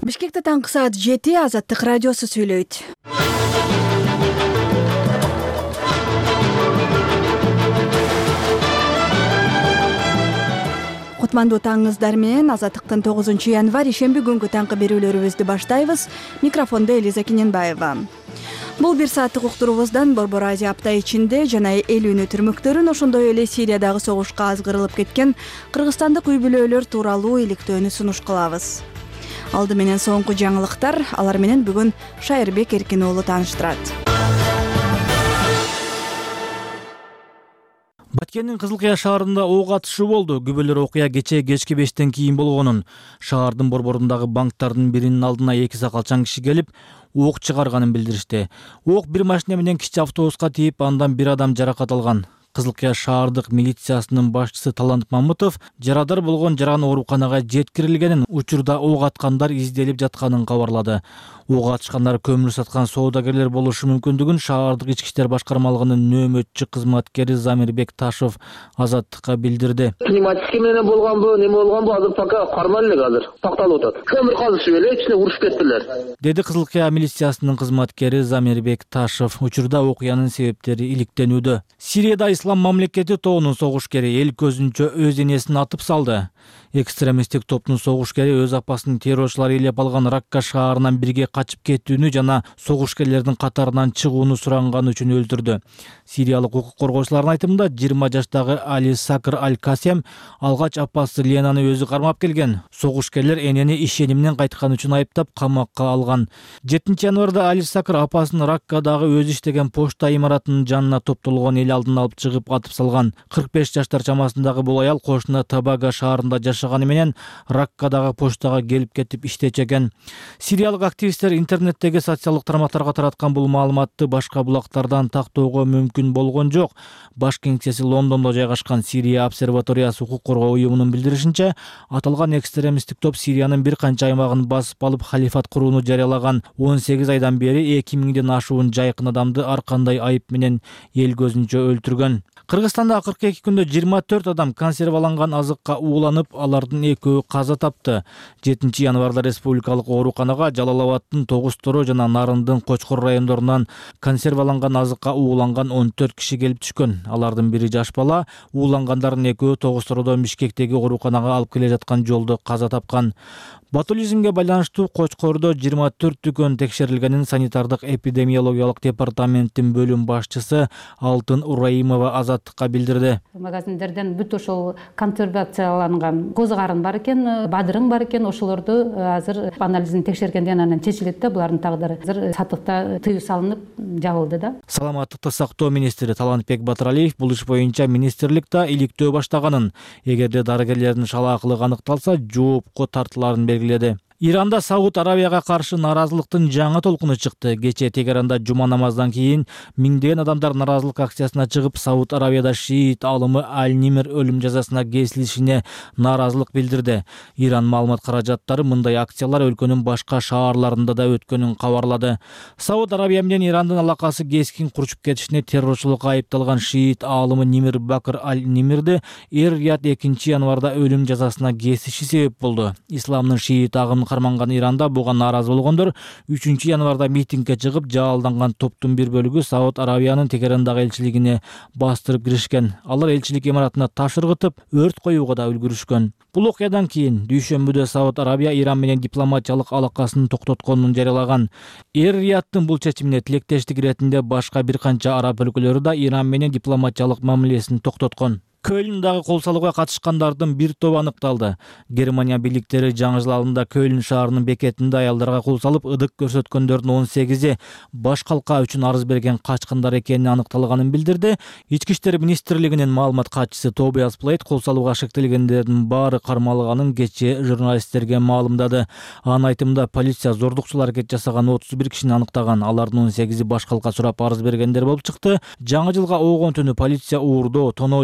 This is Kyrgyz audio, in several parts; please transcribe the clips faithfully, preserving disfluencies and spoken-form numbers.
Бишкекте таңкы саат жети Азаттык радиосу сүйлөйт. Кутмандуу таңыңыздар менен Азаттыктын тогузунчу январь ишемби күнгү таңкы берүүлөрүбүздү баштайбыз. Микрофондо Элиза Кененбаева. Бул бир сааттык уктуруубуздан Борбор Азия апта ичинде жана эл үнү түрмөктөрүн, ошондой эле Сириядагы согушка азгырылып кеткен кыргызстандык үй бүлөлөр тууралуу иликтөөнү сунуш кылабыз. Алды менен соңку жаңылыктар, алар менен бүгүн Шайырбек Эркин уулу тааныштырат. Баткендин Кызылкыя шаарында ок атышы болду. Күбөлөр окуя кечээ кечки бештен кийин болгонун. Шаардын борборундагы банктардын биринин алдына эки сакалчан киши келип, ок чыгарганын билдиришти. Ок бир машина менен кичи автобуска тийип, андан бир адам жаракат алган. Кызылкыя шаардык милициясынын башчысы Талант Мамытов жарадар болгон жаран ооруканага жеткирилгенин, учурда ок аткандар изделип жатканын кабарлады. Ок атышкандар көмүр саткан соодагерлер болушу мүмкүндүгүн шаардык ички иштер башкармалыгынын нөөмөтчү кызматкери Замирбек Ташов Азаттыкка билдирди. Климатический менен болгонбу, неме болгонбу азыр пока карман элек азыр такталып атат. Көмүр казышып эле ичине урушуп кеттилер, деди Кызылкыя милициясынын кызматкери Замирбек Ташов. Учурда окуянын себептери иликтенүүдө. Сирияда Ислам мамлекети тобунун согушкери эл көзүнчө өз энесин атып салды. Экстремисттик топтун согушкери өз апасын террорчулар ээлеп алган Ракка шаарынан бирге качып кетүүнү жана согушкерлердин катарынан чыгууну суранганы үчүн өлтүрдү. Сириялык укук коргоочулардын айтымында жыйырма жаштагы Али Сакр Аль-Касем алгач апасы Ленаны өзү кармап келген. Согушкерлер энени ишениминен кайткан үчүн айыптап камакка алган. жетинчи январда Али Сакр апасын Раккадагы өзү иштеген почта имаратынын жанына топтолгон эл алдына алып чыгып атып салган. кырк беш жаштар чамасындагы бул аял кошуна Табага шаарында жашаганы менен Раккадагы поштага келип кетип иштечү экен. Сириялык активисттер интернеттеги социалдык тармактарга тараткан бул маалыматты башка булактардан тактоого мүмкүн болгон жок. Баш кеңсеси Лондондо жайгашкан Сирия обсерваториясы укук коргоо уюмунун билдиришинче, аталган экстремисттик топ Сириянын бир канча аймагын басып алып халифат курууну жарыялаган. он сегиз айдан бери эки миңден ашуун жайкын адамды ар кандай айып менен эл көзүнчө өлтүргөн. Кыргызстанда кырк эки күндө жыйырма төрт адам консерваланган азыкка ууланып, алардын экөө каза тапты. жетинчи январда республикалык ооруканага Жалалабадтын Тогуз Торо жана Нарындын Кочкор райондорунан консерваланган азыкка ууланган он төрт киши келип түшкөн. Алардын бири жаш бала, уулангандардын экөө Тогуз Тородон Бишкектеги ооруканага алып келе жаткан жолдо каза тапкан. Ботулизмге байланыштуу Кочкордо жыйырма төрт дүкөн текшерилгенин санитардык эпидемиологиялык департаменттин бөлүм башчысы Алтын Ураимова Азаттыкка билдирди. Магазиндерден бүт ошол консервацияланган козу карын бар экен, бадырың бар экен, ошолорду азыр анализин текшергенден анан чечилет да, булардын тагдыры. Азыр сатыкта тыюу салынып жабылды да. Саламаттыкты сактоо министри Талантбек Батыралиев бул иш боюнча министрликте иликтөө баштаганын, эгерде дарыгерлердин шалаакылыгы аныкталса, жоопко тартыларын белгиледи. Иранда Сауд Арабияга каршы наразылыктын жаңы толкуну чыкты. Кечээ Тегеранда жума намаздан кийин миңдеген адамдар наразылык акциясына чыгып, Сауд Арабияда шиит алымы Аль-Нимр өлүм жазасына кесилишине наразылык билдирди. Иран маалымат каражаттары мындай акциялар өлкөнүн башка шаарларында да өткөнүн кабарлады. Сауд Арабия менен Ирандын алакасы кескин курчуп кетишине террорчулукка айыпталган шиит алымы Нимр Бакр Аль-Нимрди Эр-Рияд экинчи январда өлүм жазасына кесиши себеп болду. Исламдын шиит агымын карманган Иранда буга нааразы болгондор үчүнчү январда митингге чыгып, жаалданган топтун бир бөлүгү Сауд Арабиянын Тегерандагы элчилигине бастырып киришкен. Алар элчилик имаратына таш ыргытып, өрт коюуга да үлгүрүшкөн. Бул окуядан кийин дүйшөмбүдө Сауд Арабия Иран менен дипломатиялык алакасын токтотконун жарыялаган. Эр-Рияттын бул чечимине тилектештик иретинде башка бир канча араб өлкөлөрү да Иран менен дипломатиялык мамилесин токтоткон. Көлндагы кол салууга катышкандардын бир тобу аныкталды. Германия бийликтери жаңы жыл алдында Көлн шаарынын бекетинде аялдарга кол салып, ыдык көрсөткөндөрдүн он сегизи баш калка үчүн арыз берген качкындар экени аныкталганын билдирди. Ички иштер министрлигинин маалымат катчысы Тобиас Плейт кол салууга шектелгендердин баары кармалганын кечээ журналисттерге маалымдады. Анын айтымында полиция зордукчул аракет жасаган отуз бир кишини аныктаган. Алардын он сегизи баш калка сурап арыз бергендер болуп чыкты. Жаңы жылга огон түнү полиция уурдоо, тоноо жана дене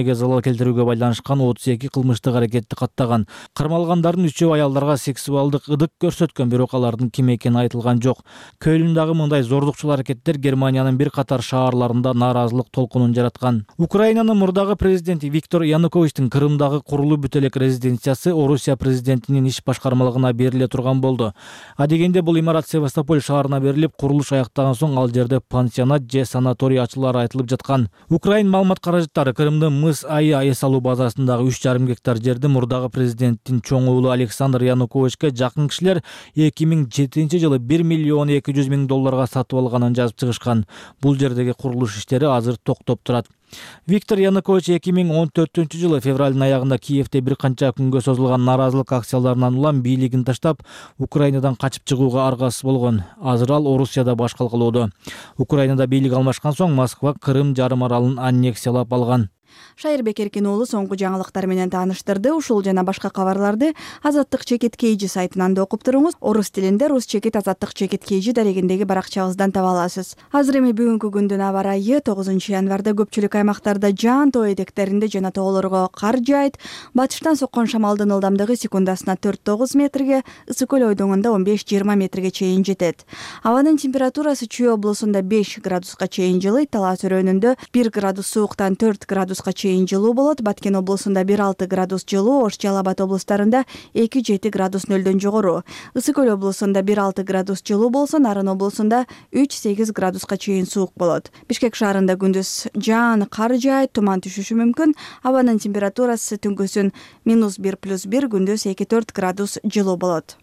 денеге залал келтирүүгө байланышкан отуз эки кылмыштык аракетти каттаган. Кармалгандардын үчөө аялдарга сексуалдык ыдык көрсөткөн, бирок алардын ким экени айтылган жок. Көлүндагы мындай зордукчул аракеттер Германиянын бир катар шаарларында нааразылык толкунун жараткан. Украинанын мурдагы президенти Виктор Януковичтин Крымдагы курулуу бүт элек резиденциясы Орусия президентинин иш башкармалыгына бериле турган болду. Адегенде бул имарат Севастополь шаарына берилип, курулуш аяктаган соң ал жерде пансионат же санаторий ачылары айтылып жаткан. Украин маалымат каражаттары Крымдын мыс айы айыс алуу базасындагы үч жарым гектар жерди мурдагы президенттин чоң уулу Александр Януковичке жакын кишилер эки миң жетинчи жылы бир миллион эки жүз миң долларга сатып алганын жазып чыгышкан. Бул жердеги курулуш иштери азыр токтоп турат. Виктор Янукович эки миң он төртүнчү жылы февралдын аягында Киевде бир канча күнгө созулган нааразылык акцияларынан улам бийлигин таштап, Украинадан качып чыгууга аргасыз болгон. Азыр ал Орусияда баш калкалоодо. Украинада бийлик алмашкан соң Москва Крым жарым аралын аннексиялап алган. Шайырбек Эркин уулу соңку жаңылыктар менен тааныштырды. Ушул жана башка кабарларды Азаттык чекит кейжи сайтынан да окуп туруңуз. Орус тилинде Рус чекит Азаттык чекит кейжи дарегиндеги баракчабыздан таба аласыз. Азыр эми бүгүнкү күндүн аба ырайы тогузунчу январда көпчүлүк аймактарда жаан тоо эдектеринде жана тоолорго кар жаайт. Батыштан соккон шамалдын ылдамдыгы секундасына төрт тогуз метрге, ысык көл ойдоңунда он беш жыйырма метрге чейин жетет. Абанын температурасы Чүй облусунда беш градуска чейин жылыйт, Талас өрөөнүндө бир градус сууктан төрт градус чейин жылуу болот. Баткен облусунда бир алты градус жылуу, Ош Жалал Абад облустарында эки жети градус нөлдөн жогору. Ысык көл облусунда бир алты градус жылуу болсо, Нарын облусунда үч сегиз градуска чейин суук болот. Бишкек шаарында күндүз жаан кар жаайт, туман түшүшү мүмкүн. Абанын температурасы түнкүсүн минус бир плюс бир, күндүз эки төрт градус жылуу болот.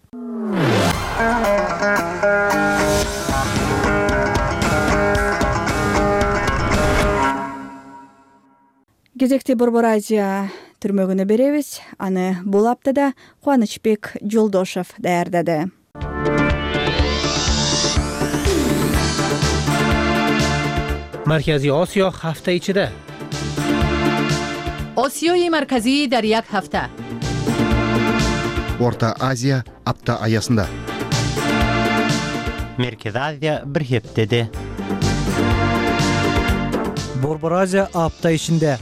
Кезекти Борбор Азия түрмөгүнө беребиз. Аны бул аптада Кубанычбек Жолдошов даярдады. مرکزی آسیا هفته içinde. آسیای مرکزی در یک hafta. Orta Азия apta ayasında. Merkez Asya bir haftada. Борбор Азия hafta içinde.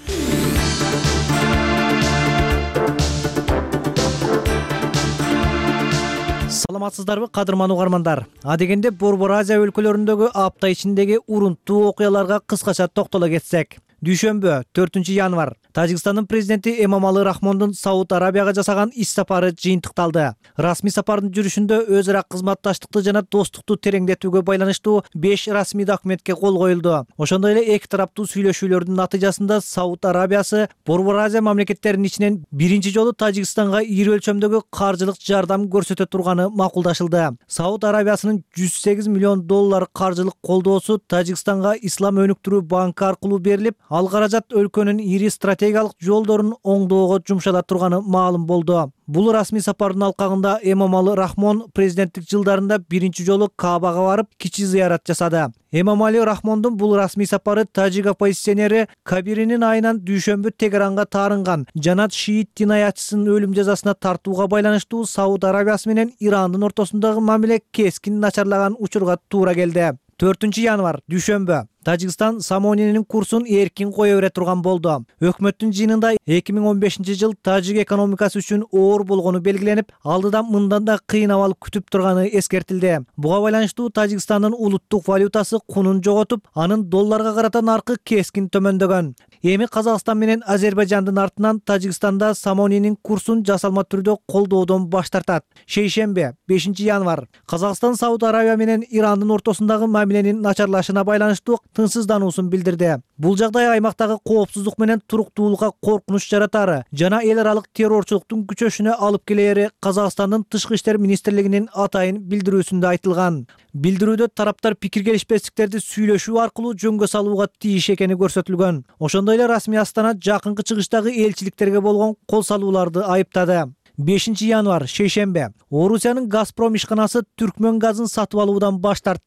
Саламатсыздарбы, кадырман угармандар. Адегенде Борбор Азия өлкөлөрүндөгү апта ичиндеги урунттуу окуяларга кыскача токтоло кетсек. Дүйшөмбү төртүнчү январ Тажикстандын президенти Эмомали Рахмондун Сауд Арабияга жасаган иш сапары жыйынтыкталды. Расмий сапардын жүрүшүндө өз ара кызматташтыкты жана достукту тереңдетүүгө байланыштуу беш расмий документке кол коюлду. Ошондой эле эки тараптуу сүйлөшүүлөрдүн натыйжасында Сауд Арабиясы Борбор Азия мамлекеттеринин ичинен биринчи жолу Тажикстанга ири өлчөмдөгү каржылык жардам көрсөтө турганы макулдашылды. Сауд Арабиясынын жүз сегиз миллион доллар каржылык колдоосу Тажикстанга Ислам өнүктүрүү банкы аркылуу берилип, ал каражат өлкөнүн ири стратегиялык жолдорун оңдоого жумшала турганы маалым болду. Бул расмий сапардын алкагында Эмомали Рахмон президенттик жылдарында биринчи жолу Каабага барып, кичи зыярат жасады. Эмомали Рахмондун бул расмий сапары тажик оппозиционери Кабиринин айынан дүйшөмбү Тегеранга таарынган жанат шиит дин аячысын өлүм жазасына тартууга байланыштуу Сауд Арабиясы менен Ирандын ортосундагы мамиле кескин начарлаган учурга туура келди. төртүнчү январ дүйшөмбү Тажикстан самонинин курсун эркин кое бере турган болду. Өкмөттүн жыйынында эки миң он бешинчи жыл тажик экономикасы үчүн оор болгону белгиленип, алдыдан мындан да кыйын абал күтүп турганы эскертилди. Буга байланыштуу Тажикстандын улуттук валютасы кунун жоготуп, анын долларга карата наркы кескин төмөндөгөн. Эми Казакстан менен Азербайжандын артынан Тажикстанда самонинин курсун жасалма түрдө колдоодон баш тартат. Шейшембе бешинчи январ Казакстан Сауд Арабия менен Ирандын ортосундагы мамиленин начарлашына байланыштуу тынчсыздануусун билдирди. Бул жагдай аймактагы коопсуздук менен туруктуулукка коркунуч жаратары жана эл аралык террорчулуктун күчөшүнө алып келери Казакстандын тышкы иштер министрлигинин атайын билдирүүсүндө айтылган. Билдирүүдө тараптар пикир келишпестиктерди сүйлөшүү аркылуу жөнгө салууга тийиш экени көрсөтүлгөн. Ошондой эле расмий Астана жакынкы чыгыштагы элчиликтерге болгон кол салууларды айыптады. бешинчи январ шейшембе Орусиянын Газпром ишканасы түркмөн газын сатып алуудан баш тартты.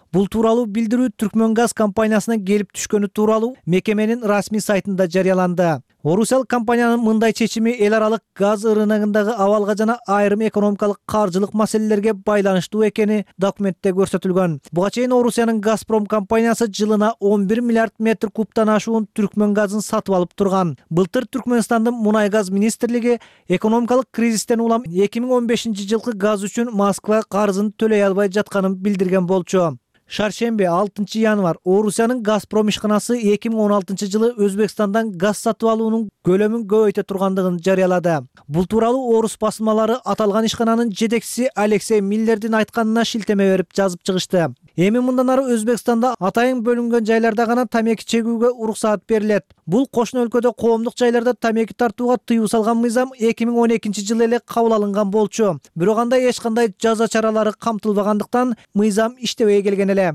Бул тууралуу билдирүү Түркмөнгаз компаниясынан келип түшкөнү тууралуу мекеменин расмий сайтында жарыяланды. Орусиялык компаниянын мындай чечими эл аралык газ рыногундагы абалга жана айрым экономикалык каржылык маселелерге байланыштуу экени документте көрсөтүлгөн. Буга чейин Орусиянын Газпром компаниясы жылына он бир миллиард метр кубтан ашуун Түркмөн газын сатып алып турган. Былтыр Түркмөнстандын мунай газ министрлиги экономикалык кризистен улам эки миң он бешинчи жылкы газ үчүн Москва карызын төлөй албай жатканын билдирген болчу. Шаршембе алтынчы январь Орусиянын Газпром ишканасы эки миң он алтынчы жылы Өзбекстандан газ сатып алуунун көлөмүн көбөйтө тургандыгын жарыялады. Бул тууралуу орус басмалары аталган ишкананын жетекчиси Алексей Миллердин айтканына шилтеме берип жазып чыгышты. Эми мындан ары Өзбекстанда атайын бөлүнгөн жайларда гана тамеки чегүүгө уруксаат берилет. Бул кошуна өлкөдө коомдук жайларда тамеки тартууга тыюу салган мыйзам эки миң он экинчи жылы эле кабыл алынган болчу. Бирок анда эч кандай жаза чаралары камтылбагандыктан мыйзам иштебей келген эле.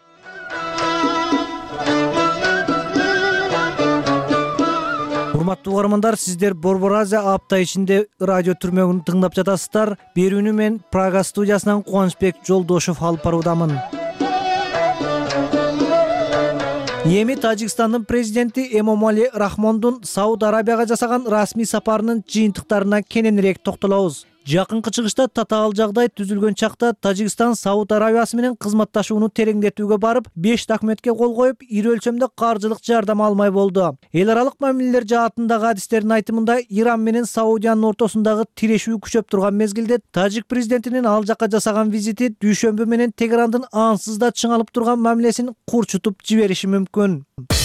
Урматтуу угармандар, сиздер Борбор Азия апта ичинде радио түрмөгүн тыңдап жатасыздар. Берүүнү мен Прага студиясынан Кубанычбек Жолдошов алып баруудамын. Эми Тажикстандын президенти Эмомали Рахмондун Сауд Арабияга жасаган расмий сапарынын жыйынтыктарына кененирээк токтолобуз. Жакынкы чыгышта татаал жагдай түзүлгөн чакта Тажикстан Сауд Арабиясы менен кызматташууну тереңдетүүгө барып, беш документке кол коюп, ири өлчөмдө каржылык жардам алмай болду. Эл аралык мамилелер жаатындагы адистердин айтымында Иран менен Саудиянын ортосундагы тирешүү күчөп турган мезгилде Тажик президентинин ал жакка жасаган визити дүйшөмбү менен Тегерандын ансыз да чыңалып турган мамилесин курчутуп жибериши мүмкүн.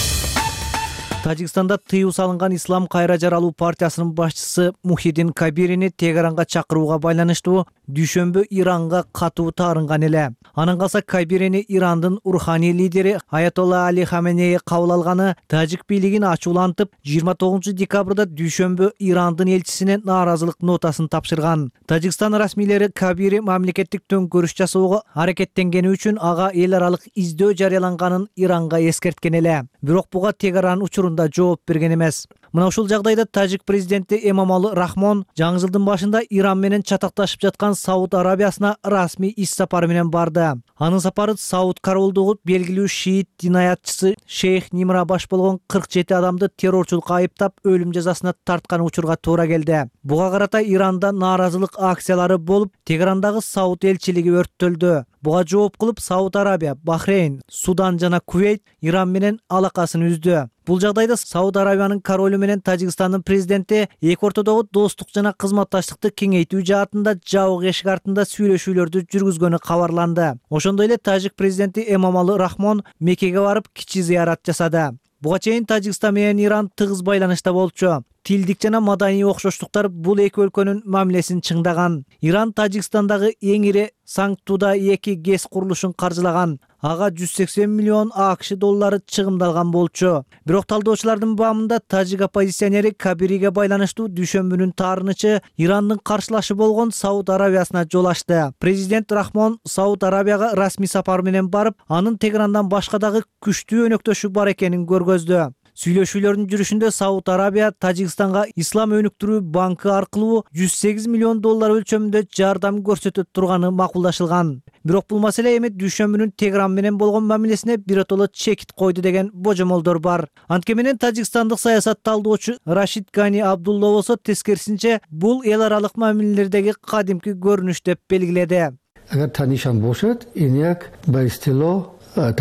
Тажикстанда тыюу салынган Ислам кайра жаралуу партиясынын башчысы Мухиддин Кабирини Тегеранга чакырууга байланыштуу дүйшөмбү Иранга катуу таарынган эле. Анан калса Кабирини Ирандын руханий лидери Аятолла Али Хаменеи кабыл алганы тажик бийлигин ачуулантып, жыйырма тогузунчу декабрда дүйшөмбү Ирандын элчисине нааразылык нотасын тапшырган. Тажикстан расмийлери Кабири мамлекеттик төңкөрүш жасоого аракеттенгени үчүн ага эл аралык издөө жарыяланганын Иранга эскерткен эле. Бирок буга Тегеран учурунда жооп берген эмес. Мына ушул жагдайда тажик президенти Эмомали Рахмон жаңы жылдын башында Иран менен чатакташып жаткан Сауд Арабиясына расмий иш сапары менен барды. Анын сапары Сауд королдугу белгилүү шиит динаятчысы Шейх Нимра баш болгон кырк жети адамды террорчулукка айыптап, өлүм жазасына тарткан учурга туура келди. Буга карата Иранда нааразылык акциялары болуп, Тегерандагы Сауд элчилиги өрттөлдү. Буга жооп кылып Сауд Арабия, Бахрейн, Судан жана Кувейт Иран менен алакасын үздү. Бул жагдайда Сауд Арабиянын королу менен Тажикстандын президенти эки ортодогу достук жана кызматташтыкты кеңейтүү жаатында жабык эшик артында сүйлөшүүлөрдү жүргүзгөнү кабарланды. Ошондой эле тажик президенти Эмомали Рахмон Меккеге барып кичи зыярат жасады. Буга чейин Тажикстан менен Иран тыгыз байланышта болчу. Тилдик жана маданий окшоштуктар бул эки өлкөнүн мамилесин чыңдаган. Иран Тажикстандагы эң ири Санктуда эки ГЭС курулушун каржылаган. Ага жүз сексен миллион АКШ доллары чыгымдалган болчу. Бирок талдоочулардын баамында тажик оппозиционери Кабириге байланыштуу дүйшөмбүнүн таарынычы Ирандын каршылашы болгон Сауд Арабиясына жол ачты. Президент Рахмон Сауд Арабияга расмий сапар менен барып, анын Тегерандан башка дагы күчтүү өнөктөшү бар экенин көргөздү. Сүйлөшүүлөрдүн жүрүшүндө Сауд Арабия Тажикстанга Ислам өнүктүрүү банкы аркылуу жүз сегиз миллион доллар өлчөмүндө жардам көрсөтө турганы макулдашылган. Бирок бул маселе эми дүйшөмбүнүн Тегеран менен болгон мамилесине биротоло чекит койду деген божомолдор бар. Антке менен Тажикстандык саясат талдоочу Рашид Гани Абдулла болсо тескерисинче бул эл аралык мамилелердеги кадимки көрүнүш деп белгиледи. Агар танишан бошот, эняк байстило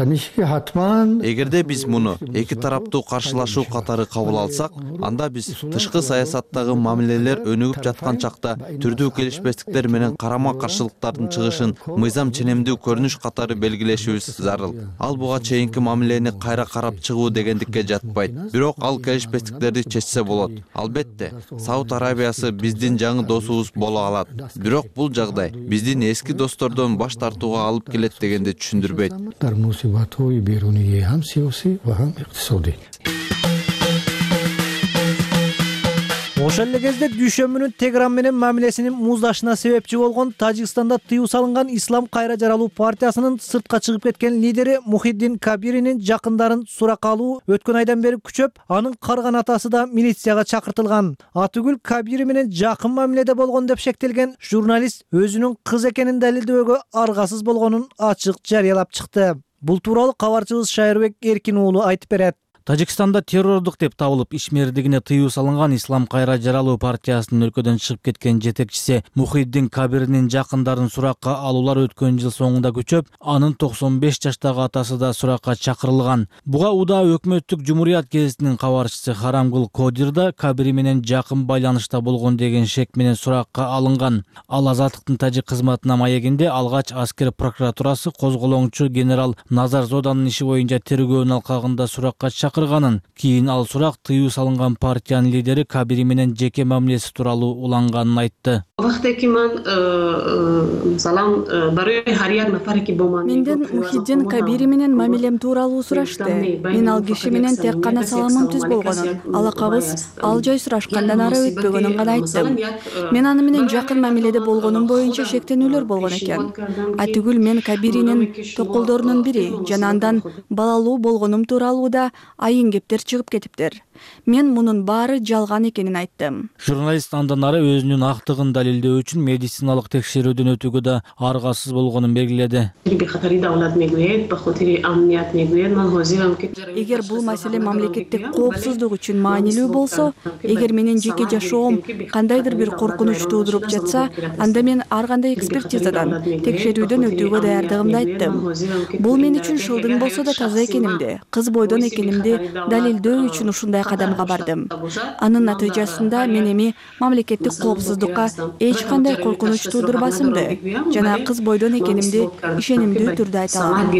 Эгерде биз муну эки тараптуу каршылашуу катары кабыл алсак, анда биз тышкы саясаттагы мамилелер өнүгүп жаткан чакта түрдүү келишпестиктер менен карама каршылыктардын чыгышын мыйзам ченемдүү көрүнүш катары белгилешибиз зарыл. Ал буга чейинки мамилени кайра карап чыгуу дегендикке жатпайт. Бирок ал келишпестиктерди чечсе болот. Албетте, Сауд Арабиясы биздин жаңы досубуз боло алат. Бирок бул жагдай биздин эски достордон баш тартууга алып келет дегенди түшүндүрбөйт. मुसीबतों बेरूनी ये हम सियासी व हम इक्तिसादी। Ошол эле кезде дүйшөмбүнүн Тегран менен мамилесинин муздашына себепчи болгон Тажикстанда тыюу салынган Ислам кайра жаралуу партиясынын сыртка чыгып кеткен лидери Мухиддин Кабиринин жакындарын суракка алуу өткөн айдан бери күчөп, анын карган атасы да милицияга чакыртылган. Атүгүл Кабири менен жакын мамиледе болгон деп шектелген журналист өзүнүн кыз экенин далилдөөгө аргасыз болгонун ачык жарыялап чыкты. Бул тууралуу кабарчыбыз Шайырбек Эркин уулу айтып берет. Тажикстанда террордук деп табылып, ишмердигине тыюу салынган Ислам кайра жаралуу партиясынын өлкөдөн чыгып кеткен жетекчиси Мухиддин Кабиринин жакындарын суракка алуулар өткөн жыл соңунда күчөп, анын токсон беш жаштагы атасы да суракка чакырылган. Буга УДА өкмөттүк жумурият гезитинин кабарчысы Харамгул Кодир да Кабири менен жакын байланышта болгон деген шек менен суракка алынган. Ал Азаттыктын тажик кызматына маегинде алгач аскер прокуратурасы козголоңчу генерал Назар Зоданын иши боюнча тергөөнүн алкагында суракка чакырган. Кийин ал сурак тыюу салынган партиянын лидери Кабири менен жеке мамилеси тууралуу уланганын айтты. Менден Мухиддин Кабири менен мамилем тууралуу сурашты. Мен ал киши менен тек гана саламым түз болгонун, алакабыз ал жай сурашкандан ары өтпөгөнүн гана айттым. Мен аны менен жакын мамиледе болгонум боюнча шектенүүлөр болгон экен. Атүгүл мен Кабиринин токолдорунун бири жана андан балалуу болгонум тууралуу да айын кептер чыгып кетиптир. Мен мунун баары жалган экенин айттым. Журналист андан ары өзүнүн актыгын далилдөө үчүн медициналык текшерүүдөн өтүүгө да аргасыз болгонун белгиледи. Эгер бул маселе мамлекеттик коопсуздук үчүн маанилүү болсо, эгер менин жеке жашоом кандайдыр бир коркунуч туудуруп жатса, анда мен ар кандай экспертизадан, текшерүүдөн өтүүгө даярдыгымды айттым. Бул мен үчүн шылдың болсо да таза экенимди, кыз бойдон экенимди далилдөө үчүн ушундай кадамга бардым. Анын натыйжасында мен эми мамлекеттик коопсуздукка эч кандай коркунуч туудурбасымды жана кыз бойдон экенимди ишенимдүү түрдө айта алам.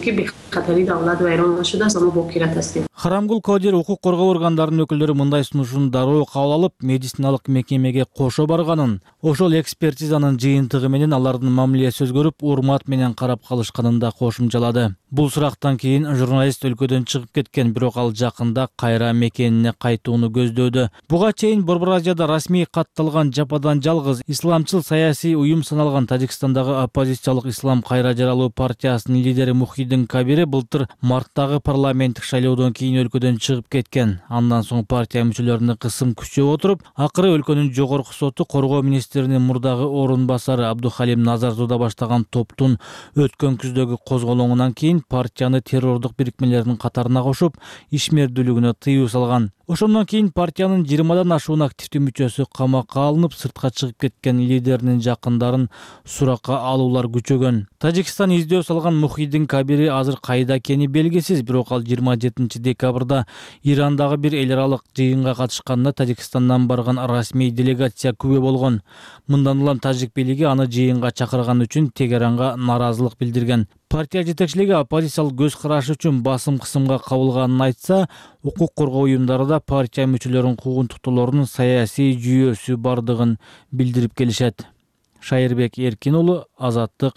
Харамгул Кодир укук коргоо органдарынын өкүлдөрү мындай сунушун дароо кабыл алып, медициналык мекемеге кошо барганын, ошол экспертизанын жыйынтыгы менен алардын мамилеси өзгөрүп, урмат менен карап калышканын да кошумчалады. Бул сурактан кийин журналист өлкөдөн чыгып кеткен, бирок ал жакында кайра мекенине кайтууну көздөөдү. Буга чейин Борбор Азияда расмий катталган жападан жалгыз исламчыл саясий уюм саналган Тажикстандагы оппозициялык Ислам кайра жаралуу партиясынын лидери Мухиддин Кабири былтыр марттагы парламенттик шайлоодон кийин өлкөдөн чыгып кеткен. Андан соң партия мүчөлөрүнө кысым күчөп отуруп, акыры өлкөнүн жогорку соту коргоо министринин мурдагы орун басары Абдухалим Назарзода баштаган топтун өткөн күздөгү козголоңунан кийин партияны террордук бирикмелердин катарына кошуп, ишмердүүлүгүнө тыюу салган. Ошондон кийин партиянын жыйырмадан ашуун активдүү мүчөсү камакка алынып, сыртка чыгып кеткен лидеринин жакындарын суракка алуулар күчөгөн. Тажикстан издөө салган Мухиддин Кабири азыр кайда экени белгисиз, бирок ал жыйырма жетинчи декабрда Ирандагы бир эл аралык жыйынга катышканда Тажикстандан барган расмий делегация күбө болгон. Мындан улам тажик бийлиги аны жыйынга чакырган үчүн Тегеранга наразылык билдирген. Партия жетекчилиги оппозициялык көз карашы үчүн басым кысымга кабылганын айтса, укук коргоо уюмдары да партия мүчөлөрүнүн куугунтуктоолорунун саясий жүйөсү бардыгын билдирип келишет. Шайырбек Эркин уулу, Азаттык.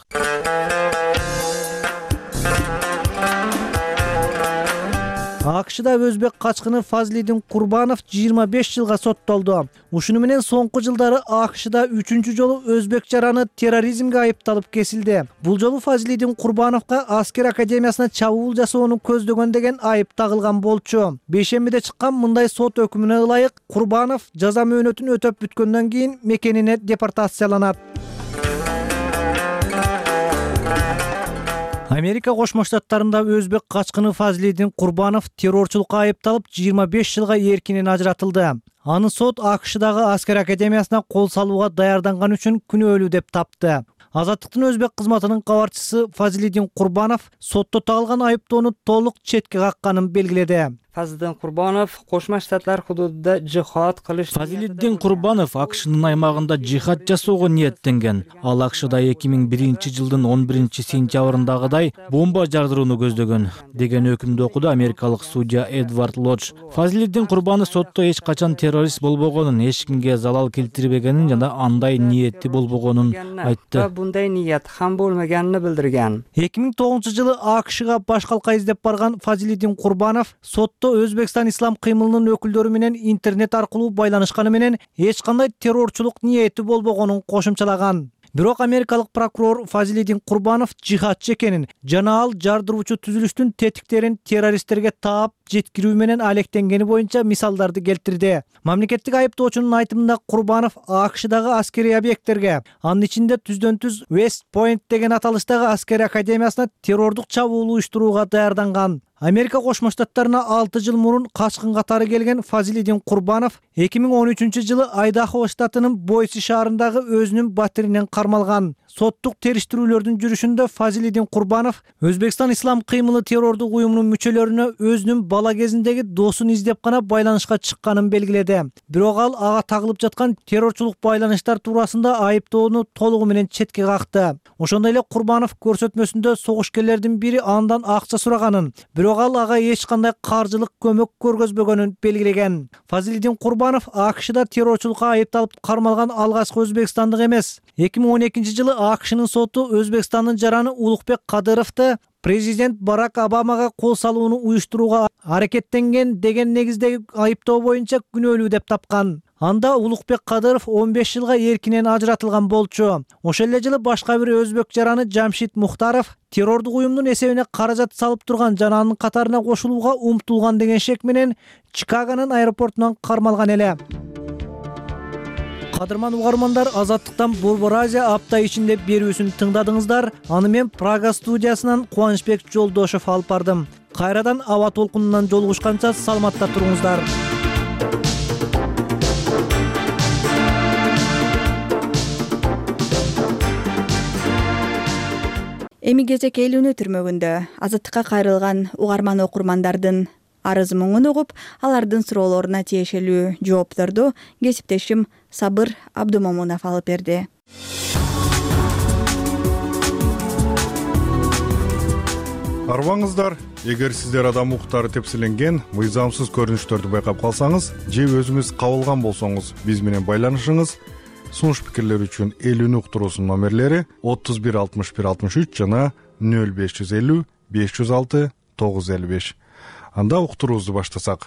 АКШда өзбек качкыны Фазлидин Курбанов жыйырма беш жылга соттолду. Ушуну менен соңку жылдары АКШда үчүнчү жолу өзбек жараны терроризмге айыпталып кесилди. Бул жолу Фазлидин Курбановго аскер академиясына чабуул жасоону көздөгөн деген айып тагылган болчу. Бейшембиде чыккан мындай сот өкүмүнө ылайык Курбанов жаза мөөнөтүн өтөп бүткөндөн кийин мекенине депортацияланат. Америка Кошмо Штаттарында өзбек качкыны Фазлидин Курбанов террорчулукка айыпталып жыйырма беш жылга эркинен ажыратылды. Аны сот АКШдагы аскер академиясына кол салууга даярданган үчүн күнөөлүү деп тапты. Азаттыктын өзбек кызматынын кабарчысы Фазлидин Курбанов сотто тагылган айыптоону толук четке какканын белгиледи. Фазлидин Курбанов Кошмо Штатлар худудунда жихад кылыш. Фазлидин Курбанов АКШнын аймагында жихад жасоого ниеттенген. Ал АКШда эки миң биринчи жылдын он биринчи сентябрындагыдай бомба жардырууну көздөгөн деген өкүмдү окуду америкалык судья Эдвард Лодж. Фазлидин Курбанов сотто эч качан террор террорист болбогонун, эч кимге залал келтирбегенин жана андай ниети болбогонун айтты. Bunday niyat ham bo'lmaganini bildirgan. эки миң тогузунчу жылы АКШга баш калка издеп барган Фазилидин Курбанов сотто Өзбекстан ислам кыймылынын өкүлдөрү менен интернет аркылуу байланышканы менен эч кандай террорчулук ниети болбогонун кошумчалаган. Бирок америкалык прокурор Фазилидин Курбанов жихадчы экенин жана ал жардыруучу түзүлүштүн тетиктерин террористтерге таап жеткирүү менен алектенгени боюнча мисалдарды келтирди. Мамлекеттик айыптоочунун айтымында Курбанов АКШдагы аскерий объекттерге, анын ичинде түздөн түз West Point деген аталыштагы аскер академиясына террордук чабуул уюштурууга даярданган. Америка Кошмо Штаттарына алты жыл мурун качкын катары келген Фазилидин Курбанов эки миң он үчүнчү жылы Айдахо штатынын Бойси шаарындагы өзүнүн батиринен кармалган. Соттук териштирүүлөрдүн жүрүшүндө Фазилидин Курбанов Өзбекстан ислам кыймылы террордук уюмунун мүчөлөрүнө өзүнүн бала кезиндеги досун издеп гана байланышка чыкканын белгиледи. Бирок ал ага тагылып жаткан террорчулук байланыштар туурасында айыптоону толугу менен четке какты. Ошондой эле Курбанов көрсөтмөсүндө согушкерлердин бири андан акча сураганын, бирок ал ага эч кандай каржылык көмөк көргөзбөгөнүн белгилеген. Фазилидин Курбанов АКШда террорчулукка айыпталып кармалган алгачкы өзбекстандык эмес. эки миң он экинчи жылы АКШнын соту Өзбекстандын жараны Улукбек Кадыровду президент Барак Обамага кол салууну уюштурууга аракеттенген деген негиздеги айыптоо боюнча күнөөлүү деп тапкан. Анда Улукбек Кадыров он беш жылга эркинен ажыратылган болчу. Ошол эле жылы башка бир өзбек жараны Жамшит Мухтаров террордук уюмдун эсебине каражат салып турган жана анын катарына кошулууга умтулган деген шек менен Чикагонун аэропортунан кармалган эле. Кадырман угармандар, Азаттыктан Борбор Азия апта ичинде берүүсүн тыңдадыңыздар. Аны мен Прага студиясынан Кубанычбек Жолдошов алып бардым. Кайрадан аба толкунунан жолугушканча саламатта туруңуздар. Эми кезек эл үнү түрмөгүндө Азаттыкка кайрылган угарман окурмандардын арыз муңун угуп, алардын суроолоруна тиешелүү жоопторду кесиптешим Сабыр Абдумомунов алып берди. Арбаңыздар, эгер сиздер адам укуктары тепселенген, мыйзамсыз көрүнүштөрдү байкап калсаңыз, же өзүңүз кабылган болсоңуз, биз менен байланышыңыз. Сунуш пикирлер үчүн эл үнү уктуруусунун номерлери отуз бир алтымыш бир алтымыш үч жана нөл беш жүз элүү беш жүз алты тогуз жүз элүү беш. Анда уктуруубузду баштасак.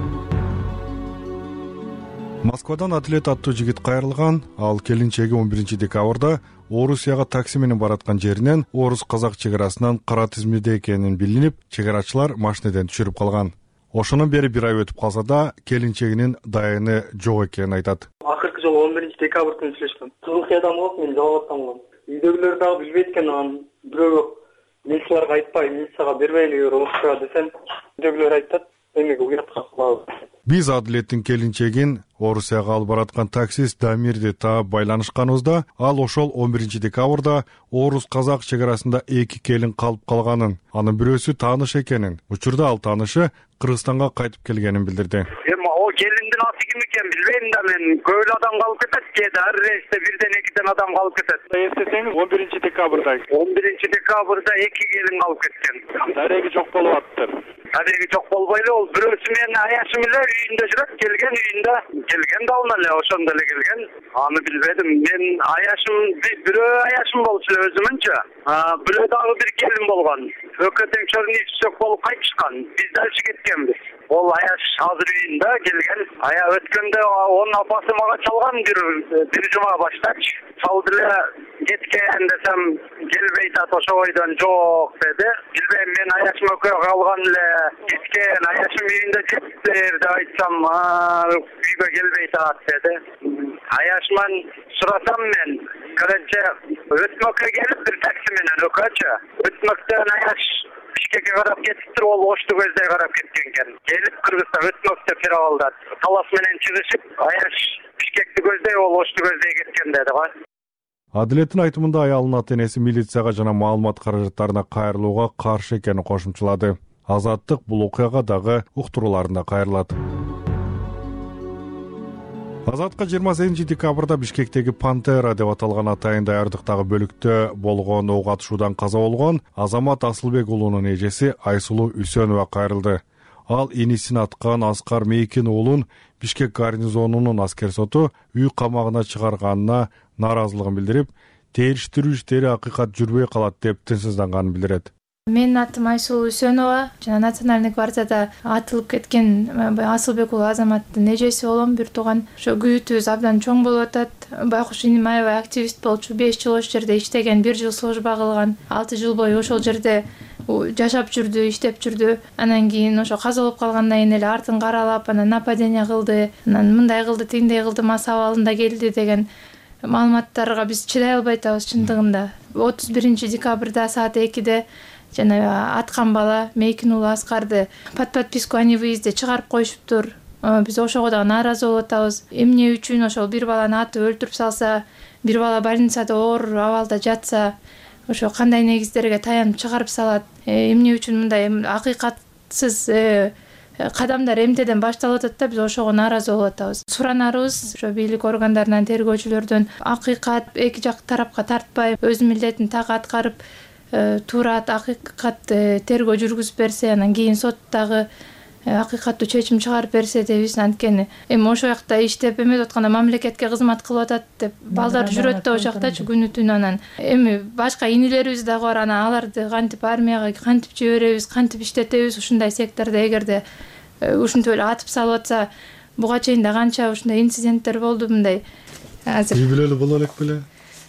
Москвадан Атлет аттуу жигит кайрылган. Ал келинчеги он биринчи декабрда Орусияга такси менен бараткан жеринен орус-казак чек арасынан кара тизмеде экенин билинип, чек-арачылар машинеден түшүрүп калган. Ошонун бери бир ай өтүп калса да, келинчегинин дайыны жок экенин айтат. Акыркы жолу он биринчи декабрда сүйлөштүм. Кызыл адам болуп мен жабап аткам. Үйдөгүлөр дагы билбейт экен, анан бирөө милицияга айтпай, милицияга бербейли окуя десем, үйдөгүлөр айтат, эмнеге уятка кылабыз. Биз Адлеттин келинчегин Орусияга алып бараткан таксист Дамирди таап байланышканыбызда, ал ошол он биринчи декабрда орус-казак чек арасында эки келин калып калганын, анын бирөөсү тааныш экенин, учурда ал таанышы Кыргызстанга кайтып келгенин билдирди. Эми о келиндин аты ким экенин билбейм да мен. Көп адам калып кетет, кээде ар рейсте бирден экиден адам калып кетет. Эстесеңиз он биринчи декабрда. он биринчи декабрда эки келин калып кеткен. Дареги жок болуп аттыр. Дареги жок болбойлу, ол бирөөсү менин аяшым эле үйүндө жүрөт, келген үйүндө. Келген да ал эле, ошондо эле келген. Аны билбедим. Мен аяшым бирөө аяшым болчу эле өзүмүнчө. Бирөө дагы бир келин болгон. Өкөтөң чөрүнүп сөк болуп кайтышкан. Биз дальше кеткенбиз. Ол аяш азыр үйүндө келген. Ая өткөндө онун апасы мага чалган бир бир жума баштач. Чалды эле кеткен десем, келбейт ат ошо бойдон жок деди. Билбейм, мен аяшым экөө калган эле кеткен, аяшым үйүндө жетиптир деп айтсам, үйгө келбейт ат деди. Аяшман сурасам мен, короче, өтмөккө келип бир такси менен өкөчү. Өтмөктөн аяш Бишкекке карап кетиптир, ол Ошту көздөй карап кеткен экен. Келип Кыргызстан өтмөктө Пирабалда талас менен чыгышып, аяш Бишкекти көздөй, ол Ошту көздөй кеткен деди го. Адлеттин айтымында аялынын ата-энеси милицияга жана маалымат каражаттарына кайрылууга каршы экенин кошумчалады. Азаттык бул окуяга дагы уктурууларында кайрылат. Азатка жыйырма сегизинчи декабрда Бишкектеги Пантера деп аталган атайын даярдыктагы бөлүктө болгон ок атышуудан каза болгон Азамат Асылбек уулунун эжеси Айсулуу Үсөнова кайрылды. Ал инисин аткан Аскар Мейкин уулун Бишкек гарнизонунун аскер соту үй камагына чыгарганына нааразылыгын билдирип, териштирүү иштери акыйкат жүрбөй калат деп тынчсызданганын билдирет. Менин атым Айсулуу Үсөнова, жана Национальный гвардияда атылып кеткен Асылбек уулу Азаматтын эжеси болом, бир тууган. Ошо күйүтүбүз абдан чоң болуп атат. Байкуш Инимаева активист болчу, беш жыл ошол жерде иштеген, бир жыл служба кылган, алты жыл бою ошол жерде жашап жүрдү, иштеп жүрдү. Анан кийин ошо каза болуп калгандан кийин эле артын каралап, анан нападение кылды, анан мындай кылды, тиндей кылды, мас абалында келди деген маалыматтарга биз чыдай албай атабыз чындыгында. отуз биринчи декабрда саат экиде жана аткан бала Мейкин уулу Аскарды под подписку о невыезде чыгарып коюшуптур. Биз ошого да нааразы болуп атабыз. Эмне үчүн ошол бир баланы атып өлтүрүп салса, бир бала больницада оор абалда жатса, ошо кандай негиздерге таянып чыгарып салат? Эмне үчүн мындай акыйкатсыз кадамдар эмтеден башталып атат да, биз ошого нааразы болуп атабыз. Суранарыбыз ошо бийлик органдарынан, тергөөчүлөрдөн акыйкат эки жак тарапка тартпай, өз милдетин так аткарып, туура акыйкат тергөө жүргүзүп берсе, анан кийин соттогу акыйкаттуу чечим чыгарып берсе дейбиз. Анткени эми ошол жакта иштеп эметип атканда мамлекетке кызмат кылып атат деп балдар жүрөт да ошол жактачы күнү түнү. Анан эми башка инилерибиз дагы бар, анан аларды кантип армияга кантип жиберебиз, кантип иштетебиз ушундай сектордо эгерде ушинтип эле атып салып атса, буга чейин да канча ушундай инциденттер болду. Мындай азыр үй бүлөлүү боло элек беле?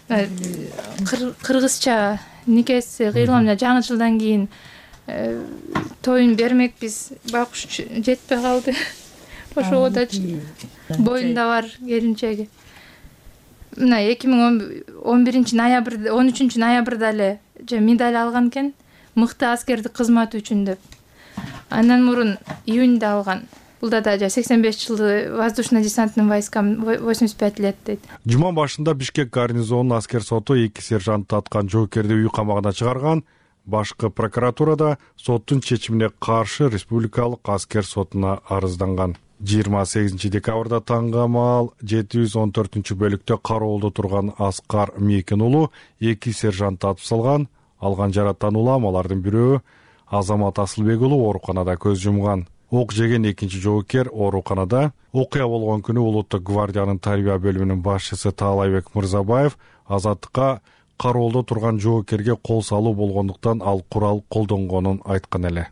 Кыргызча никеси кыйылган жаңы жылдан кийин тоюн бермекпиз. Байкуш жетпей калды. Ошого да боюнда бар келинчеги. Мына эки миң он биринчи ноябрда, он үчүнчү ноябрда эле медаль алган экен, мыкты аскердик кызматы үчүн деп. Андан мурун июньда алган. Булда да сексен беш жылды воздушно-десантным войскам, восемьдесят пять лет дейт. Жума башында Бишкек гарнизонунун аскер соту эки сержантты аткан жоокерди үй камагына чыгарган. Башкы прокуратурада соттун чечимине каршы республикалык аскер сотуна арызданган. жыйырма сегизинчи декабрда таңгамал жети жүз он төртүнчү бөлүктө кароолдо турган Аскар Мейкин уулу эки сержантты атып салган. Алган жараттан улам алардын бирөө Азамат Асылбек уулу ооруканада көз жумган. Ок жеген экинчи жоокер ооруканада. Окуя болгон күнү улуттук гвардиянын тарбия бөлүмүнүн башчысы Таалайбек Мырзабаев азаттыкка кароолдо турган жоокерге кол салуу болгондуктан ал курал колдонгонун айткан эле.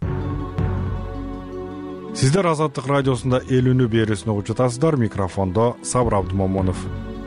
Сиздер Азаттык радиосунда эл үнү берүүсүн угуп жатасыздар. Микрофондо Сабыр Абдумомунов.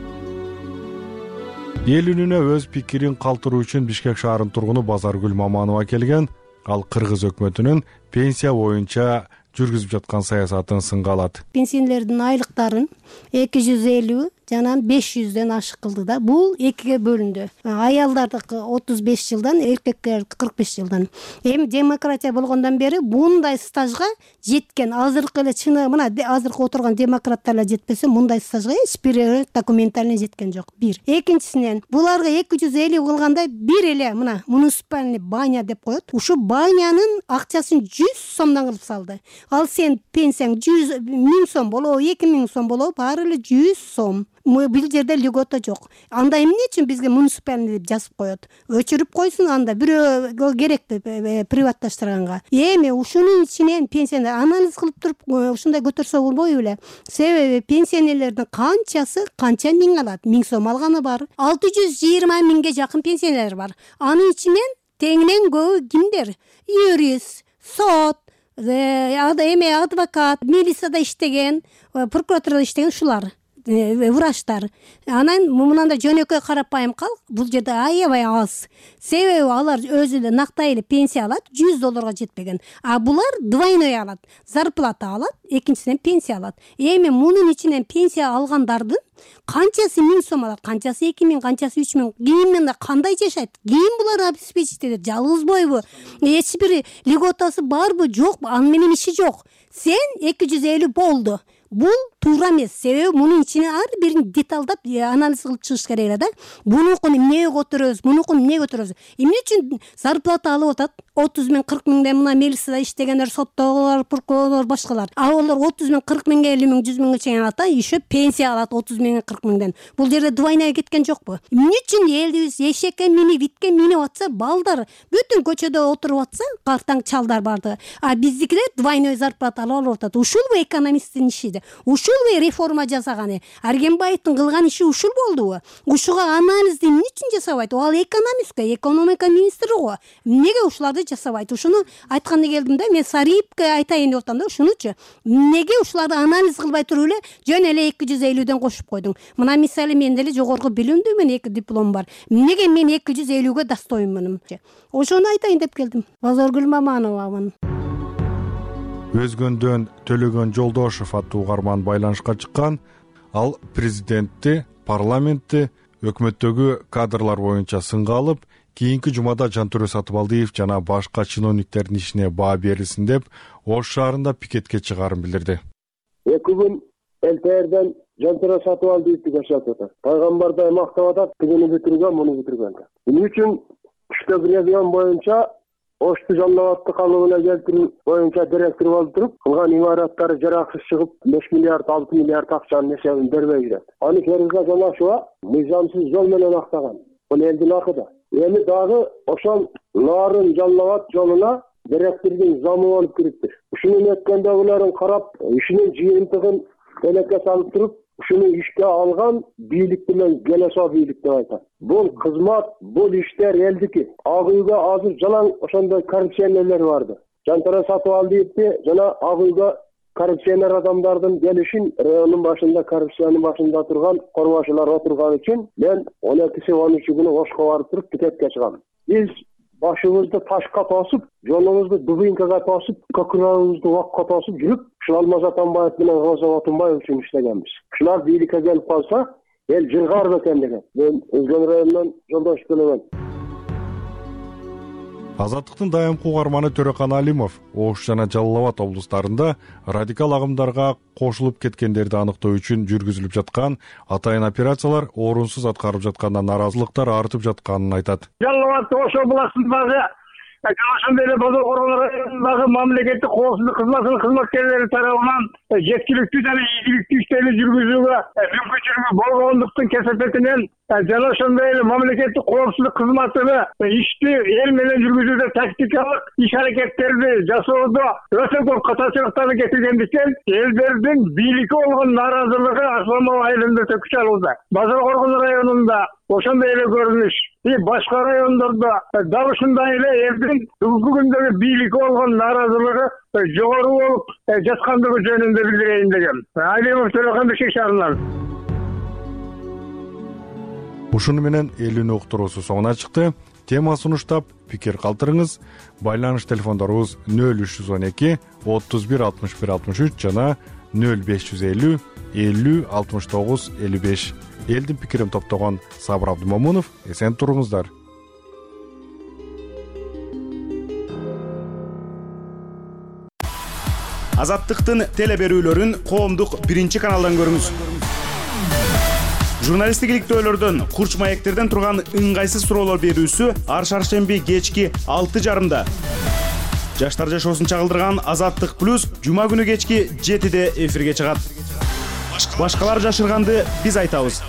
Эл үнүнө өз пикирин калтыруу үчүн Бишкек шаарынын тургуну Базаргүл Маманова келген. Ал кыргыз өкмөтүнүн пенсия боюнча жүргүзүп жаткан саясатын сынга алат. Пенсионерлердин айлыктарын эки жүз элүү жана беш жүздөн ашык кылды да. Бул экиге бөлүндү. Аялдардыкы отуз беш жылдан, эркектер кырк беш жылдан. Эми демократия болгондон бери мындай стажга жеткен, азыркы эле чыны мына азыркы отурган демократтар эле жетпесе, мындай стажга эч бир документально жеткен жок. Бир. Экинчисинен, буларга эки жүз элүү кылганда бир эле мына муниципальный баня деп коет. Ушу банянын акчасын жүз сомдон кылып салды. Ал сен пенсияң жүз миң сом болобу, эки миң сом болобу, баары эле жүз сом. Бул жерде льгота жок. Анда эмне үчүн бизге муниципальный деп жазып коет? Өчүрүп койсун, анда бирөө керек деп приватташтырганга. Эми ушунун ичинен пенсияны анализ кылып туруп ушундай көтөрсө болбойбу беле? Себеби пенсионерлердин канчасы канча миң алат? Миң сом алганы бар. алты жүз жыйырма миңге жакын пенсионерлер бар. Анын ичинен теңинен көбү кимдер? Юрист, сот, эми адвокат, милицияда иштеген, прокуратурада иштеген ушулар. Врачтар. Анан мындай жөнөкөй карапайым калк бул жерде аябай аз. Себеби алар өзү эле нактай эле пенсия алат, жүз долларга жетпеген. А булар двойной алат. Зарплата алат, экинчисинен пенсия алат. Эми мунун ичинен пенсия алгандардын канчасы миң сом алат, канчасы эки миң, канчасы үч миң. Кийин кандай жашайт? Кийин булар обеспечить этет, жалгыз бойбу? Эч бир льготасы барбы, жокпу? Аны менен иши жок. Сен эки жүз элүү болду. Бул туура эмес. Себеби мунун ичине ар бирин деталдап анализ кылып чыгыш керек да. Мунукун эмнеге көтөрөбүз, мунукун эмнеге көтөрөбүз? Эмне үчүн зарплата алып атат? отуз миң кырк миңден мына милицияда иштегендер, соттогулар, прокурорлор, башкалар. А олар отуз миң, кырк миңге, элүү миң, жүз миңге чейин алат, еще пенсия алат отуз миң, кырк миңден. Бул жерде двойная кеткен жокпу? Эмне үчүн элибиз эшекке минип, итке минип атса, балдар бүтүн көчөдө отуруп атса, картаң чалдар барды. А биздикилер двойной зарплата алып атат. Ушулбу экономисттин иши? Ушулбу реформа жасаганы? Аргенбаевдин кылган иши ушул болдубу? Ушуга анализди эмне үчүн жасабайт? Ал экономистка, экономика министри го. Эмнеге ушуларды жасабайт? Ушуну айтканды келдим да, мен Сариевке айтайын деп атам да, ушунучу. Эмнеге ушуларды анализ кылбай туруп эле жөн эле эки жүз элүүдөн кошуп койдуң? Мына мисалы менде эле жогорку билимдүү, мен эки диплом бар. Эмнеге мен эки жүз элүүгө достоймун? Ошону айтайын деп келдим. Базаргүл Мамановамын. Өзгөндөн Төлөгөн Жолдошов аттуу угарман байланышка чыккан. Ал президентти, парламентти, өкмөттөгү кадрлар боюнча сынга алып, кийинки жумада Жантөрө Сатыбалдиев жана башка чиновниктердин ишине баа берилсин деп Ош шаарында пикетке чыгаарын билдирди. Эки күн элтерден Жантөрө Сатыбалдиевди кошуп атат. Пайгамбардай мактап атат, тигини бүтүргөн, муну бүтүргөн. Эмне үчүн штаб регион боюнча Ошту Жалал-Абадты калыбына келтирүү боюнча директор болуп туруп, кылган имараттары жараксыз чыгып, беш миллиард, алты миллиард акчанын эсебин бербей жүрөт. Аны Феруза Жомашева мыйзамсыз жол менен актаган. Бул элдин акыды. Эми дагы ошол Нарын Жалал-Абад жолуна директордун замы болуп кириптир. Ушуну өткөндөгүлөрүн карап, ишинин жыйынтыгын элекке салып туруп, ушуну ишке алган бийликти мен Гелесо бийлик деп айтат. Бул кызмат, бул иштер элдики. Ак үйгө азыр жалаң ошондой коррупционерлер барды. Жантөрө Сатыбалдиевди жана Ак үйгө коррупционер адамдардын келишин райондун башында, коррупциянын башында турган корбашылар отурган үчүн мен он экиси он үчү күнү Ошко барып туруп пикетке чыгам. Биз башыбызды ташка тосуп, жолубузду дубинкага тосуп, көкүрөгүбүздү окко тосуп жүрүп, ушул Алмаз Атамбаев менен Роза Отунбаев үчүн иштегенбиз. Ушулар бийликке келип калса, эл жыргар экен деген. Мен Өзгөн районунан Жолдош Төлөгөн. Азаттыктын дайымкы угарманы Төрөкан Алимов Ош жана Жалал-Абад облустарында радикал агымдарга кошулуп кеткендерди аныктоо үчүн жүргүзүлүп жаткан атайын операциялар орунсуз аткарылып жаткандан наразылыктар артып жатканын айтат. Жалал-Абад Ош областындагы ошондой эле Бозор Коргон районундагы мамлекеттик коопсуздук кызматынын кызматкерлери тарабынан жеткиликтүү жана ийгиликтүү иштерди жүргүзүүгө мүмкүнчүлүгү болгондуктун кесепетинен жана ошондой эле мамлекеттик коопсуздук кызматыны ишти эл менен жүргүзүүдө тактикалык иш аракеттерди жасоодо өтө көп катачылыктарды кетиргендиктен элдердин бийликке болгон нааразылыгы Асланбал айылында күч алууда. Бозор Коргон районунда ошондой эле көрүнүш. И башка райондордо дал ушундай эле элдин бүгүнкү күндөгү бийликке болгон нааразылыгы жогору болуп жаткандыгы жөнүндө билдирейин дегем. Алимов Төрөкан Бишкек шаарынан. Ушуну менен элүүнү уктуруусу соңуна чыкты. Тема сунуштап, пикир калтырыңыз. Байланыш телефондорубуз нөл үч жүз он эки отуз бир алтымыш бир алтымыш үч жана нөл беш жүз элүү элүү алтымыш тогуз элүү беш. Элдин пикирин топтогон Сабыр Абдымомунов, эсен туруңуздар. Азаттыктын теле берүүлөрүн коомдук биринчи каналдан көрүңүз. Журналисттик иликтөөлөрдөн, курч маектерден турган ыңгайсыз суроолор берүүсү ар шаршемби кечки алты жарымда. Жаштар жашоосун чагылдырган Азаттык плюс жума күнү кечки жетиде эфирге чыгат. Башкалар жашырганды биз айтабыз.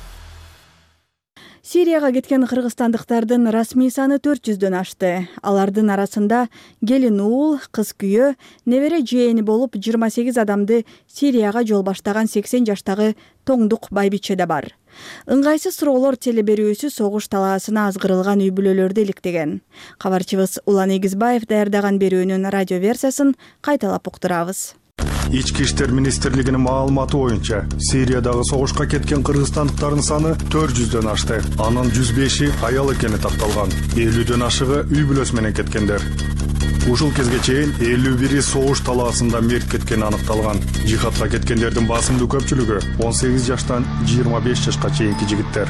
Сирияга кеткен кыргызстандыктардын расмий саны төрт жүздөн ашты. Алардын арасында келин уул, кыз күйөө, небере жээни болуп жыйырма сегиз адамды Сирияга жол баштаган сексен жаштагы тоңдук байбиче да бар. Ыңгайсыз суроолор теле берүүсү согуш талаасына азгырылган үй бүлөлөрдү иликтеген. Кабарчыбыз Улан Эгизбаев даярдаган берүүнүн радио версиясын кайталап уктурабыз. Ички иштер министрлигинин маалыматы боюнча, Сириядагы согушка кеткен кыргызстандыктардын саны төрт жүздөн ашты. Анын жүз беши аял экени такталган. элүүдөн ашыгы үй бүлөсү менен кеткендер. Ушул кезге чейин элүү бири согуш талаасында мерт кеткени аныкталган. Жихадка кеткендердин басымдуу көпчүлүгү он сегиз жаштан жыйырма беш жашка чейинки жигиттер.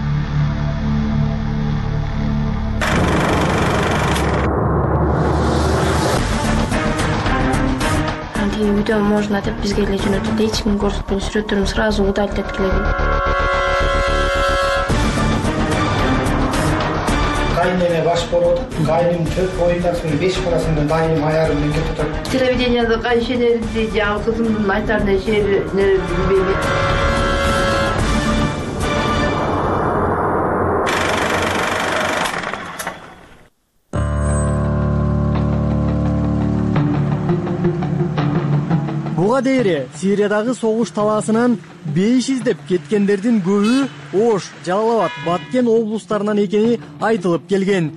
Видео можно деп бизге эле жөнөтүп, эч ким көрсөтпөй сүрөттөрүн сразу удалить эткиледи. дайын эме баш болуп атат. Дайынын төрт боюндан соң беш баласынан дайын аярым мен кетип атат. Телевидениеде кайшенерди жаңы кызымдын айтар нече билбейм. Буга дейре Сириядагы согуш талаасынан бейиш издеп кеткендердин көбү Ош, Жалал Абад, Баткен облустарынан экени айтылып келген.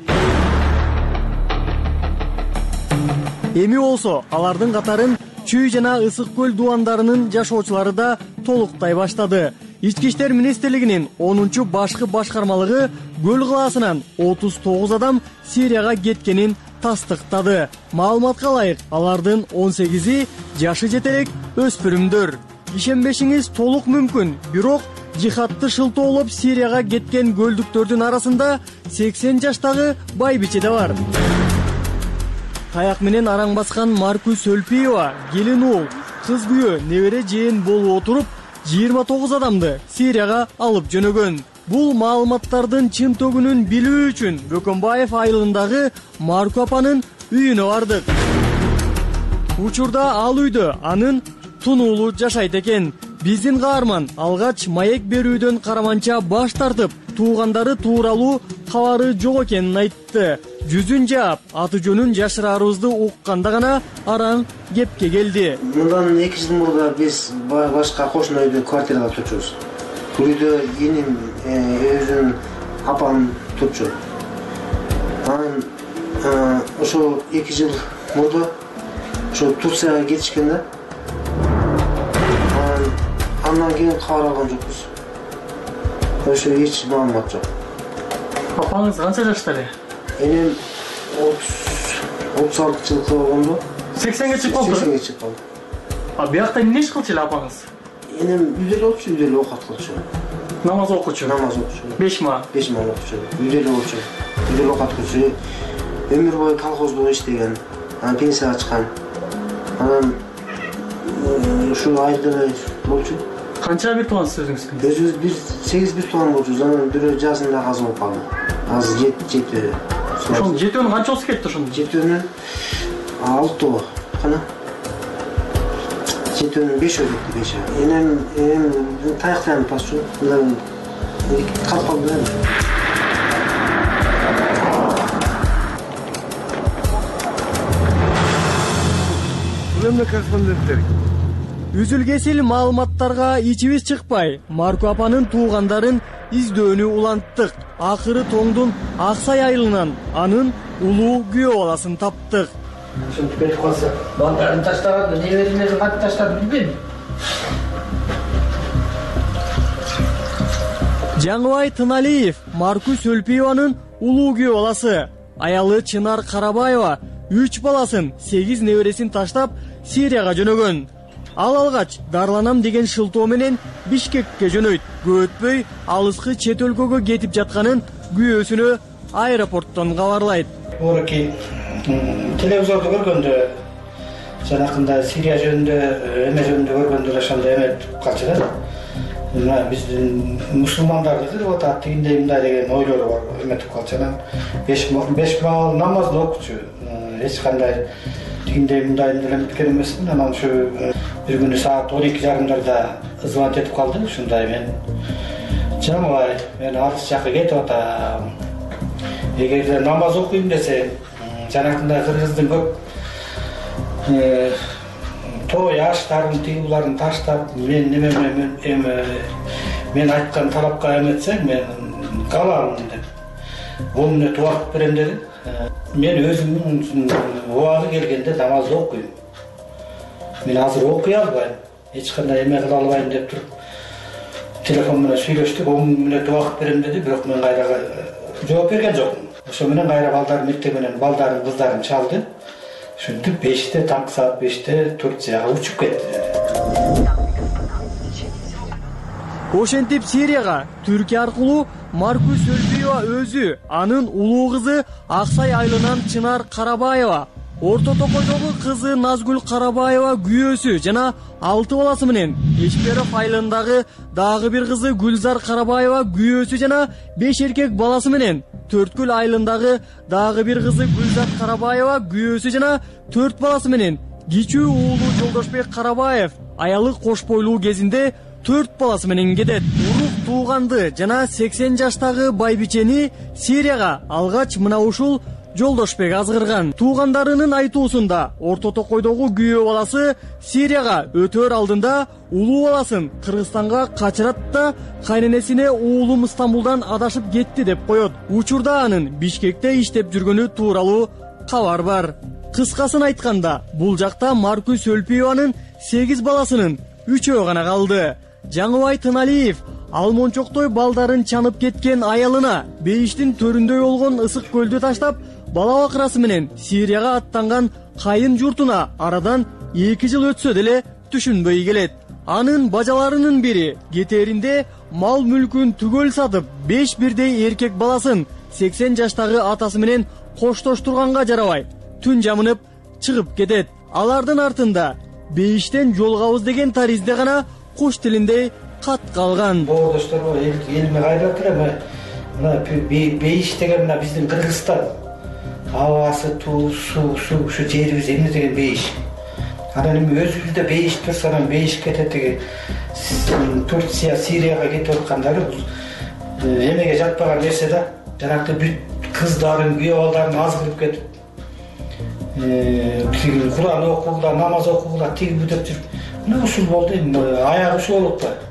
Эми болсо алардын катарын Чүй жана Ысык көл дубандарынын жашоочулары да толуктай баштады. Ички иштер министрлигинин онунчу башкы башкармалыгы көл калаасынан отуз тогуз адам Сирияга кеткенин тастыктады. Маалыматка ылайык, алардын он сегизи жашы жете элек өспүрүмдөр. Ишенбешиңиз толук мүмкүн, бирок жихадты шылтоолоп Сирияга кеткен көлдүктөрдүн арасында сексен жаштагы байбиче да бар. Таяк менен араң баскан Маркус Өлпиева келин уул, кыз күйөө, небере жээн болуп отуруп жыйырма тогуз адамды Сирияга алып жөнөгөн. Бул маалыматтардын чын төгүнүн билүү үчүн Бөкөнбаев айылындагы Марку апанын үйүнө бардык. Учурда ал үйдө анын тун уулу жашайт экен. Биздин каарман алгач маек берүүдөн караманча баш тартып, туугандары тууралуу кабары жок экенин айтты. Жүзүн жаап, аты жөнүн жашыраарыбызды укканда гана араң кепке келди. Мындан эки жыл мурда биз башка кошуна үйдө квартирада турчубуз. Бул үйдө эним өзүнүн апам турчу. Анан ошо эки жыл мурда ошо Турцияга кетишкен да. Андан кийин кабар алган жокпуз. Ошо эч маалымат жок. Апаңыз канча жашта эле? Энем отуз алты жылкы болгондо сексенге чыгып калды. сексенге чыгып калды. А биякта эмне иш кылчу эле апаңыз? Энем үйдө эле болчу, үйдө эле оокат кылчу. Намаз окучу. Намаз окучу. беш ма? беш ма окучу. Үйдө эле болчу. Үйдө эле оокат кылчу. Өмүр бою колхозда иштеген. Анан пенсияга чыккан. Анан ушул айылда эле болчу. Канча бир туугансыз өзүңүз? Өзүбүз бир сегиз бир тууган болчубуз. Анан бирөө жазында каза болуп калды. Азыр жети. Ошол жетөөнүн канчасы кетти ошондо? Жетөөнүн алтоо кана. Жетөөнүн бешөө кетти, бешөө. Энем энем таяктан пасчу. Мындан калып калды. Урматтуу корреспонденттер, үзүл-кесил маалыматтарга ичибиз чыкпай, Марку апанын туугандарын издөөнү уланттык. Акыры тоңдун Аксай айылынан анын улуу күйөө баласын таптык. Ушинтип кетип калса, балдарын таштаган, неберелерин кантип таштады билбейм. Жаңыбай Тыналиев Маркус Өлпиеванын улуу күйөө баласы. Аялы Чынар Карабаева үч баласын, сегиз небересин таштап Сирияга жөнөгөн. Ал алгач дарланам деген шылтоо менен Бишкекке жөнөйт. Көтпөй алыскы чет өлкөгө кетип жатканын күйөөсүнө аэропорттон кабарлайт. Орки телевизорду көргөндө, жанакында Сирия жөнүндө, эме жөнүндө көргөндө ошондой эме калчу да. Мына биздин мусулмандарды кырып атат, тигиндей мындай деген ойлор бар, эметип калчу. беш беш маал намазды окучу. Эч кандай тигиндей мындай деле кеткен эмесмин. Анан ушу бир күнү саат он эки жарымдарда звонок этип калды. Ушундай мен Жаңыбай, мен алыс жакка кетип атам. Эгерде намаз окуйм десе, жанакындай кыргыздын көп той аштарын, тиги буларын таштап, мен неме эме мен айткан талапка эметсең, мен калам деп. он мүнөт убакыт берем деди. Мен өзүмдүн убагы келгенде намазды окуйм. Мен азыр окуй албайм, эч кандай эме кыла албайм деп туруп телефон менен сүйлөштүк, он мүнөт убакыт берем деди, бирок мен кайра жооп берген жокмун. Ошо менен кайра балдар мектеп менен балдарын кыздарын чалды. Ушинтип беште, таңкы саат беште Турцияга учуп кетти. Ошентип Сирияга Түркия аркылуу Маркус Өлпиева өзү, анын улуу кызы Аксай айылынан Чынар Карабаева, Орто Токойдогу кызы Назгүл Карабаева күйөөсү жана алты баласы менен Ешперов айылындагы дагы бир кызы Гүлзар Карабаева күйөөсү жана беш эркек баласы менен Төрткүл айылындагы дагы бир кызы Гүлзар Карабаева күйөөсү жана төрт баласы менен кичүү уулу Жолдошбек Карабаев аялы кош бойлуу кезинде төрт баласы менен кетет. Урук тууганды жана сексен жаштагы байбичени Сирияга алгач мына ушул Жолдошбек азгырган. Туугандарынын айтуусунда Орто Токойдогу күйөө баласы Сирияга өтөр алдында улуу баласын Кыргызстанга качырат да кайненесине уулум Стамбулдан адашып кетти деп коет. Учурда анын Бишкекте иштеп жүргөнү тууралуу кабар бар. Кыскасын айтканда, бул жакта Маркүз Өлпиеванын сегиз баласынын үчөө гана калды. Жаңыбай Тыналиев Алмончоктой балдарын чанып кеткен аялына бейиштин төрүндөй болгон ысык көлдү таштап, бала бакырасы менен Сирияга аттанган кайын журтуна арадан эки жыл өтсө деле түшүнбөй келет. Анын бажаларынын бири кетеринде мал мүлкүн түгөл сатып, беш бирдей эркек баласын сексен жаштагы атасы менен коштоштурганга жарабай, түн жамынып чыгып кетет. Алардын артында бейиштен жолгабыз деген таризде гана куш тилинде кат калган. Боордоштор элиме кайрат эле мына бейиш деген мына биздин Кыргызстан абасы, туу, суу, суу, ушу жерибиз эмне деген бейиш. Анан эми өзүбүздө бейиш турса, анан бейиш кетет деген Турция, Сирияга кетип аткандары бул эмеге жатпаган нерсе да. Жанакты бүт кыздарын, күйөө балдарын азгырып кетип, Кур'ан окугула, намаз окугула, тиги бүтөп жүрүп, мына ушул болду. Аягы ушул болуп калды.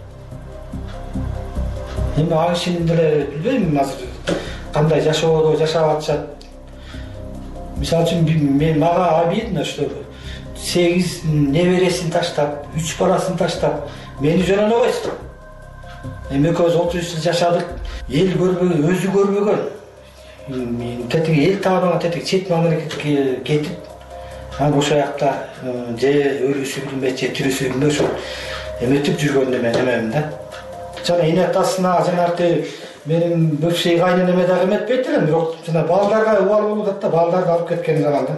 Эми ал кишинин деле билбейм азыр кандай жашоодо жашап атышат. Мисалы үчүн мен мага обидно, что сегиз небересин таштап, үч баласын таштап, мени жөнөдө койсун. Эми экөөбүз отуз үч жыл жашадык, эл көрбөгөн, өзү көрбөгөн. Тетиги эл тааныбаган тетиги чет мамлекетке кетип, анан ошол жакта же өлүүсү билинбейт, же тирүүсү билинбейт, ошол эметип жүргөнү мен эмемин да. Жана эне атасына, жанагы менин бывший кайненеме дагы эметпейт элем, бирок жана балдарга убал болуп атат да, балдарды алып кеткен заманда.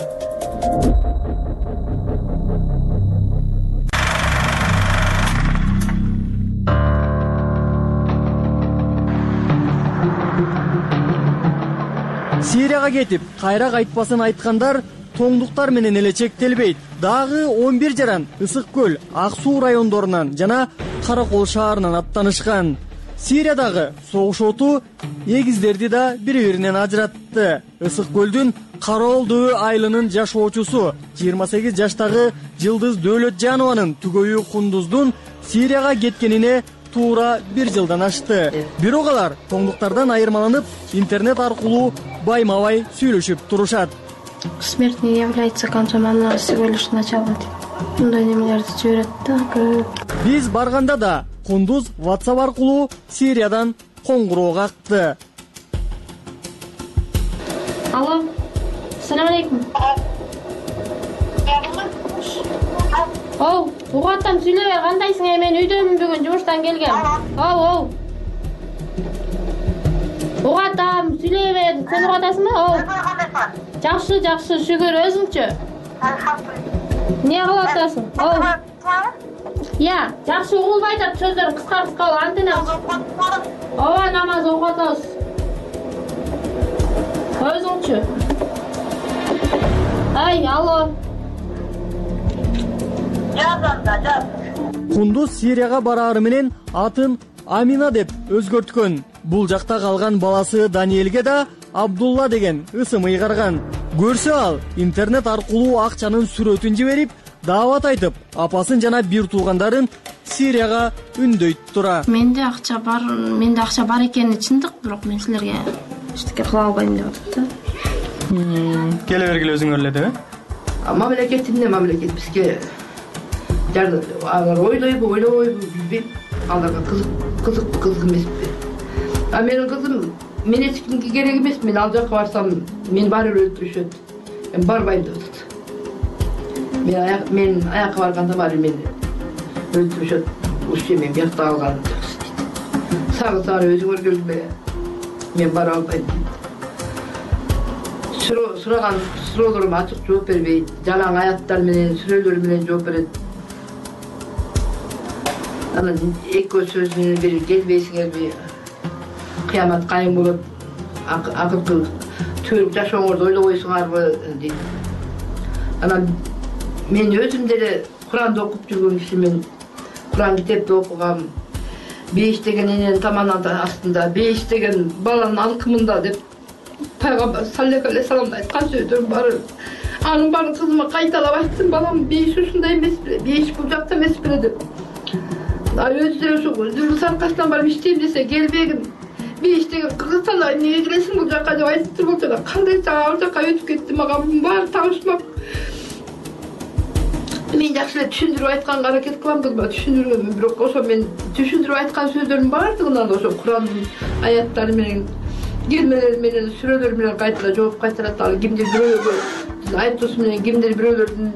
Сирияга кетип, кайра кайтпасын айткандар тоңдуктар менен эле чектелбейт. Дагы он бир жаран Ысык көл, Ак суу райондорунан жана Каракол шаарынан аттанышкан. Сириядагы согуш оту эгиздерди да бири-биринен ажыратты. Ысык көлдүн Караолдуу айылынын жашоочусу жыйырма сегиз жаштагы Жылдыз Дөөлөтжанованын түгөйү Кундуздун Сирияга кеткенине туура бир жылдан ашты. Бирок алар тоңдуктардан айырмаланып, интернет аркылуу байма-бай сүйлөшүп турушат. Смерть не является концом, она всего лишь начало. Мындай немелерди жиберет да көп. Биз барганда да Кундуз WhatsApp аркылуу Сириядан коңгуроо какты. Алло, ассаламу алейкум. Оу, угаттам сүйлөбөй, кандайсың? Мен үйдөмүн, бүгүн жумуштан келгем. Оу, оу. Угаттам сүйлөбөй, сен угатасыңбы? Оу. Жакшы, жакшы, шүгүр, өзүңчү? Эмне кылып атасың? Оу. Я, жакшы угулбай атат, сөздөрүң кыска-кыска, антына. Ооба, намаз окутабыз. Өзүңчү? Ай, алло. Кундуз Сирияга бараары менен атын Амина деп өзгөрткөн. Бул жакта калган баласы Даниэлге да Абдулла деген ысым ыйгарган. Көрсө ал интернет аркылуу акчанын сүрөтүн жиберип, даават айтып, апасын жана бир туугандарын Сирияга үндөйт тура. Менде акча бар, менде акча бар экени чындык, бирок мен силерге эчтеке кыла албайм деп атат да. Келе бергиле өзүңөр эле деп. Мамлекетинде мамлекет бизге жардам, алар ойлойбу, ойлобойбу билбейм. Аларга кызык, кызык, кызык эмеспи. А менин кызым, мен эч кимге керек эмес, мен ал жакка барсам, мени баары эле өлтүрүшөт. Мен барбайм деп атат. Мен аяк, мен аякка барганда баары мени өлтүрүшөт. Уште мен биякта калган деп. Сагы сары өзүңөр келбе. Мен бара албайм дейт. сураган суроолорума ачык жооп бербейт, жалаң аяттар менен сүрөлөр менен жооп берет. Анан эки сөзүнүн бири келбейсиңерби, кыямат кайын болот, акыркы төрүк жашооңорду ойлобойсуңарбы дейт. Анан мен өзүм деле Куранды окуп жүргөн кишимен, Куран китепти окугам. Беш деген эненин таманын астында, беш деген баланын алкымында деп Пайгамбар саллаллаху алейхи айткан сөздөрдүн баары. Анын баарын кызыма кайталап айттым, балам беш ушундай эмес беле, беш бул жакта эмес беле деп. А өзү ушу жүрүс аркасынан барып иштейм десе келбегин. Беш деген Кыргызстанда эмнеге келесиң бул жакка деп айтып болчу да, кандай ал жакка өтүп кетти, мага баары табышмак. Мен жакшы эле түшүндүрүп айтканга аракет кылам кызма, түшүндүргөм, бирок ошо мен түшүндүрүп айткан сөздөрдүн баардыгынан ошо Курандын аяттары менен, келмелери менен, сүрөлөр менен кайтара жооп кайтарат. Ал кимдир бирөөгө айтуусу менен кимдир бирөөлөрдүн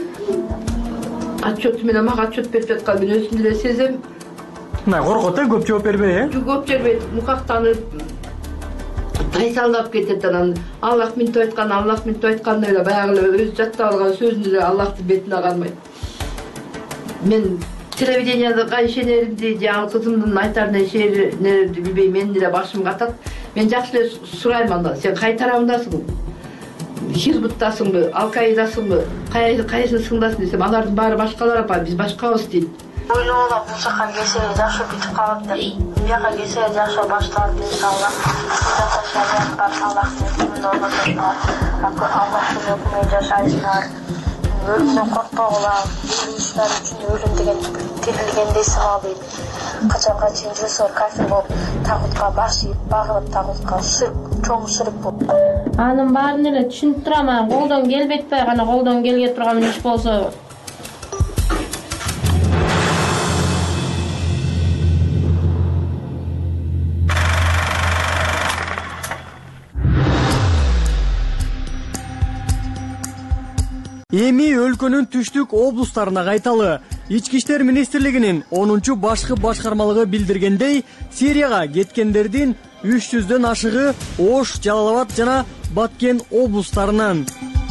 отчету менен мага отчет берип жаткан мен өзүм деле сезем. Мына коркот э, көп жооп бербей э? Көп бербейт, мукактанып, тайсалдап кетет. Анан Аллах минтип айткан, Аллах минтип айткан эле баягы эле өзү жаттап алган сөзүн эле Аллахтын бетине кармайт. Мен телевиденияга ишенеримди, жаңы кызымдын айтарына ишенеримди билбейм, менин деле башым катат. Мен жакшы эле сурайм андан, сен кай тарабындасың? Хизбуттасыңбы, Ал-Каидасыңбы, кайсысыңдасың десем, алардын баары башкалар апа, биз башкабыз дейт. Ойлоолам, бул жака келсе жакшы бүтүп калат деп. Бияка келсе жакшы башталат иншалла. Аллах шариаттан Аллах Аллахтын өкүмүнө жашайсыңар. Өлүмдөн коркпогула, ушулар үчүн өлүм деген тирилгендей сабабыйт. Качанга чейин жүрсөөр кафир болуп, тагутка баш ийип, багынып тагутка ширк, чоң ширк болуп. Анын баарын эле түшүнүп турам, колдон келбейт бай, гана колдон келге турган иш болсо. Эми өлкөнүн түштүк облустарына кайталы. Ички иштер министрлигинин онунчу башкы башкармалыгы билдиргендей, Сирияга кеткендердин үч жүздөн ашыгы Ош, Жалал-Абад жана Баткен облустарынан.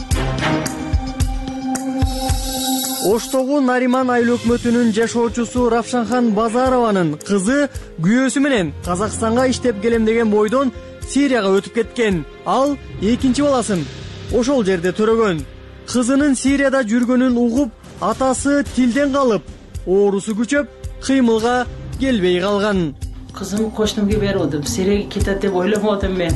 Оштогу Нариман айыл өкмөтүнүн жашоочусу Равшанхан Базарованын кызы күйөөсү менен Казакстанга иштеп келем деген бойдон Сирияга өтүп кеткен. Ал экинчи баласын ошол жерде төрөгөн. Кызынын Сирияда жүргөнүн угуп, атасы тилден калып, оорусу күчөп, кыймылга келбей калган. Кызым кошнумга берүүдүм, Сирияга кетет деп ойломодум мен.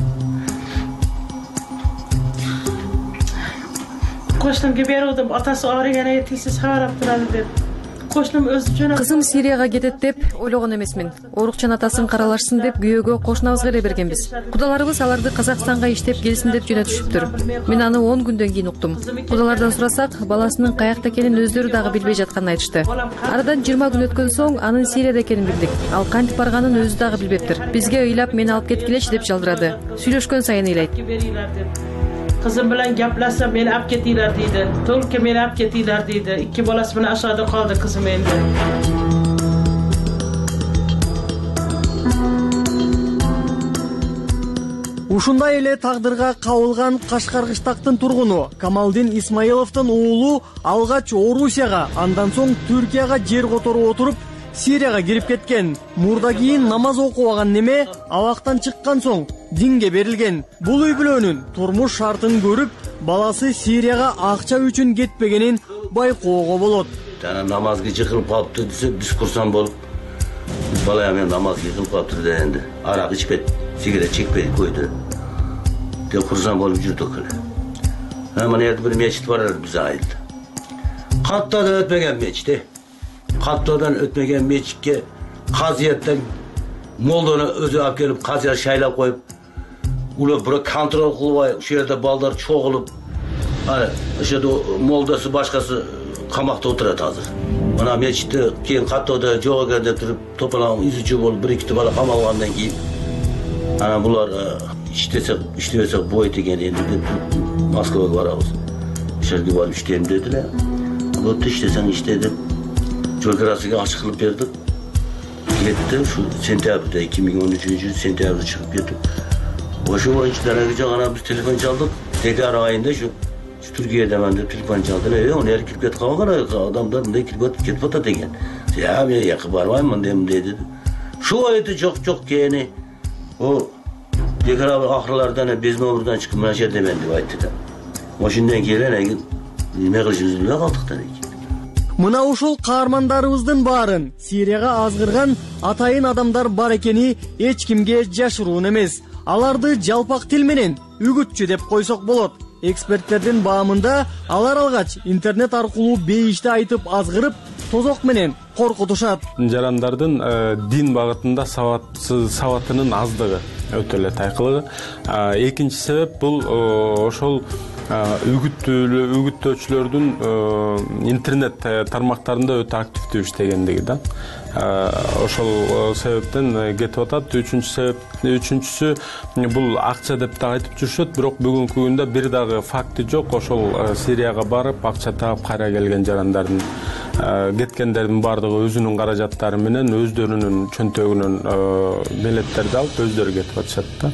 Кошнумга берүүдүм, атасы ооруган тийсиз карап турат деп. Кошнум өзү жөнөп. Кызым Сирияга кетет деп ойлогон эмесмин. Оорукчан атасын каралашсын деп күйөөгө кошунабызга эле бергенбиз. Кудаларыбыз аларды Казакстанга иштеп келсин деп жөнөтүшүптүр. Мен аны он күндөн кийин уктум. Кудалардан сурасак, баласынын каякта экенин өздөрү дагы билбей жатканын айтышты. Арадан жыйырма күн өткөн соң анын Сирияда экенин билдик. Ал кантип барганын өзү дагы билбептир. Бизге ыйлап мени алып кеткилечи деп жалдырады. Сүйлөшкөн сайын ыйлайт. Kızım bilen gaplashsam meni olib ketinglar deydi. To'lka meni olib ketinglar deydi. Ikki bolasi bilan aşağıda qoldi kızım endi. Ушундай эле тагдырга кабылган Кашкаркычтактын тургуну Камалдин Исмаиловдун уулу алгач Орусияга, андан соң Түркияга жер которуп отуруп Сирияга кирип кеткен. Мурда кийин намаз окубаган неме абактан чыккан соң динге берилген. Бул үй бүлөнүн турмуш шартын көрүп, баласы Сирияга акча үчүн кетпегенин байкоого болот. Жана намазга жыгылып калыптыр десе, биз курсан болуп, бала мен намазга жыгылып калыптыр дегенде, арак ичпейт, сигарет чекпейт көйдө. Деп курсан болуп жүрдүк эле. Мына жерде бир мечит бар эле биз айылда. Каттадан өтпеген мечит. Каттадан өтмеген мечитке казияттан молданы өзү алып келип, казия шайлап коюп, улар бирок контрол кылбай, ушул жерде балдар чогулуп, ана ошо молдасы башкасы камакта отурат азыр. Мына мечитте кийин каттоодо жок экен деп туруп, топалаң изучу болуп, бир-эки бала камалгандан кийин ана булар иштесек, иштебесек болбойт экен энди деп Москвага барабыз. Ошол жерге барып иштейм дедилер. Болупту, иштесең иште деп жол кирасыга ачык кылып бердик. Кетти, ушу сентябрда, эки миң он үчүнчү жылы сентябрда чыгып кеттик. Ошо боюнча дареге жагана биз телефон чалдык. dekabr ayında şu Türkiye'de ben de telefon çaldılar. E onu her kirket kalkan adamlar ne kirket kirket ategen. Ya ben yakı barmayım dem dedi. Şu ayeti çok çok keyni. O dekabr ahırlardan bezme oradan çıkıp münasebet demendi ayette. O şimdiden gelen nime kılışınız bile kaldık tabii ki. Мына ушул каармандарыбыздын баарын Сирияга азгырган атайын адамдар бар экени эч кимге жашыруун эмес. Аларды жалпак тил менен үгүтчү деп койсок болот. Эксперттердин баамында алар алгач интернет аркылуу бейишти айтып азгырып, тозок менен коркутушат. Жарандардын дин багытында сабатынын аздыгы өтө эле тайкылыгы. Экинчи себеп бул ошол үгүттөөчүлөрдүн интернет тармактарында өтө активдүү иштегендиги да. Ошол себептен кетип атат. Үчүнчү себеп, үчүнчүсү бул акча деп да айтып жүрүшөт, бирок бүгүнкү күндө бир дагы факти жок. Ошол Сирияга барып акча таап кайра келген жарандардын кеткендердин баардыгы өзүнүн каражаттары менен өздөрүнүн чөнтөгүнөн билеттерди алып өздөрү кетип атышат да.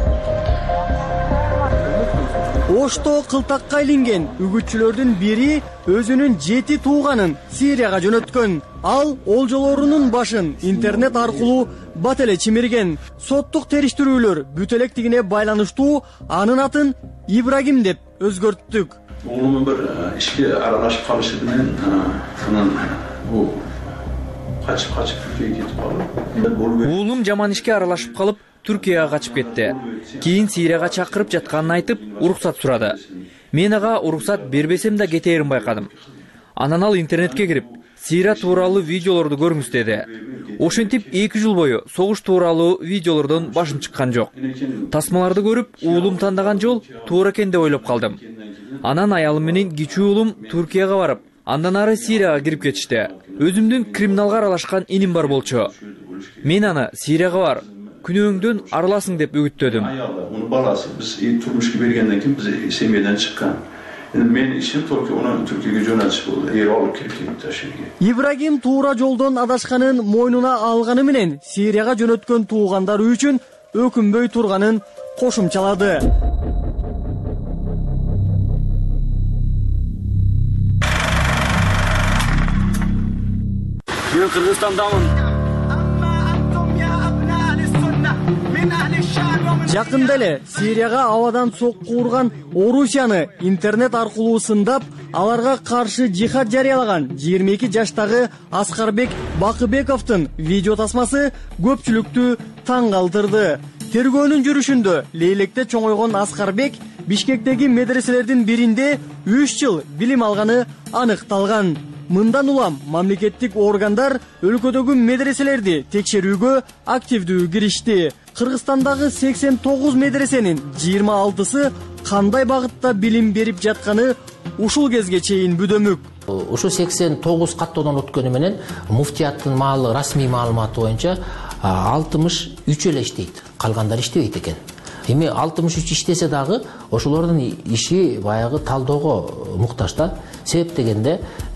Ошто кылтакка илинген үгүтчүлөрдүн бири өзүнүн жети тууганын Сирияга жөнөткөн. Ал олжолорунун башын интернет аркылуу бат эле чимирген. Соттук териштирүүлөр бүт электигине байланыштуу анын атын Ибрагим деп өзгөрттүк. Уулумун бир ишке аралашып калышы менен анан бул качып качып Түркияга кетип калды. Уулум жаман ишке аралашып калып Түркияга качып кетти. Кийин Сирияга чакырып жатканын айтып, уруксат сурады. Мен ага уруксат бербесем да кетээрин байкадым. Анан ал интернетке кирип, Сирия тууралуу видеолорду көрүңүз деди. Ошентип эки жыл бою согуш тууралуу видеолордон башым чыккан жок. Тасмаларды көрүп, уулум тандаган жол туура экен деп ойлоп калдым. Анан аялым менен кичүү уулум Түркияга барып, андан ары Сирияга кирип кетишти. Өзүмдүн криминалга аралашкан иним бар болчу. Мен аны Сирияга бар, күнөөңдөн арыласың деп үгүттөдүм. Унун баласы биз турмушка бергенден кийин биз семьядан чыккан. Мен ишим только уну Түркияга жөнөтүш болду. Эр алып кирип кетти ошерге. Ибрагим туура жолдон адашканын мойнуна алганы менен Сирияга жөнөткөн туугандары үчүн өкүнбөй турганын кошумчалады. Мен Кыргызстандамын. Жакында эле Сирияга абадан сокку урган Орусияны интернет аркылуу сындап, аларга каршы жихад жарыялаган жыйырма эки жаштагы Аскарбек Бакыбековдун видео тасмасы көпчүлүктү таң калтырды. Тергөөнүн жүрүшүндө Лейлекте чоңойгон Аскарбек Бишкектеги медреселердин биринде үч жыл билим алганы аныкталган. Мындан улам мамлекеттик органдар өлкөдөгү медреселерди текшерүүгө активдүү киришти. Кыргызстандагы сексен тогуз медресенин жыйырма алтысы кандай багытта билим берип жатканы ушул кезге чейин бүдөмүк. Ушу сексен тогуз каттоодон өткөнү менен муфтияттын маалы расмий маалыматы боюнча алтымыш үч эле иштейт. Калгандары иштебейт экен. Эми алтымыш үч иштесе дагы ошолордун иши баягы талоого муктаж да. Себеп дегенде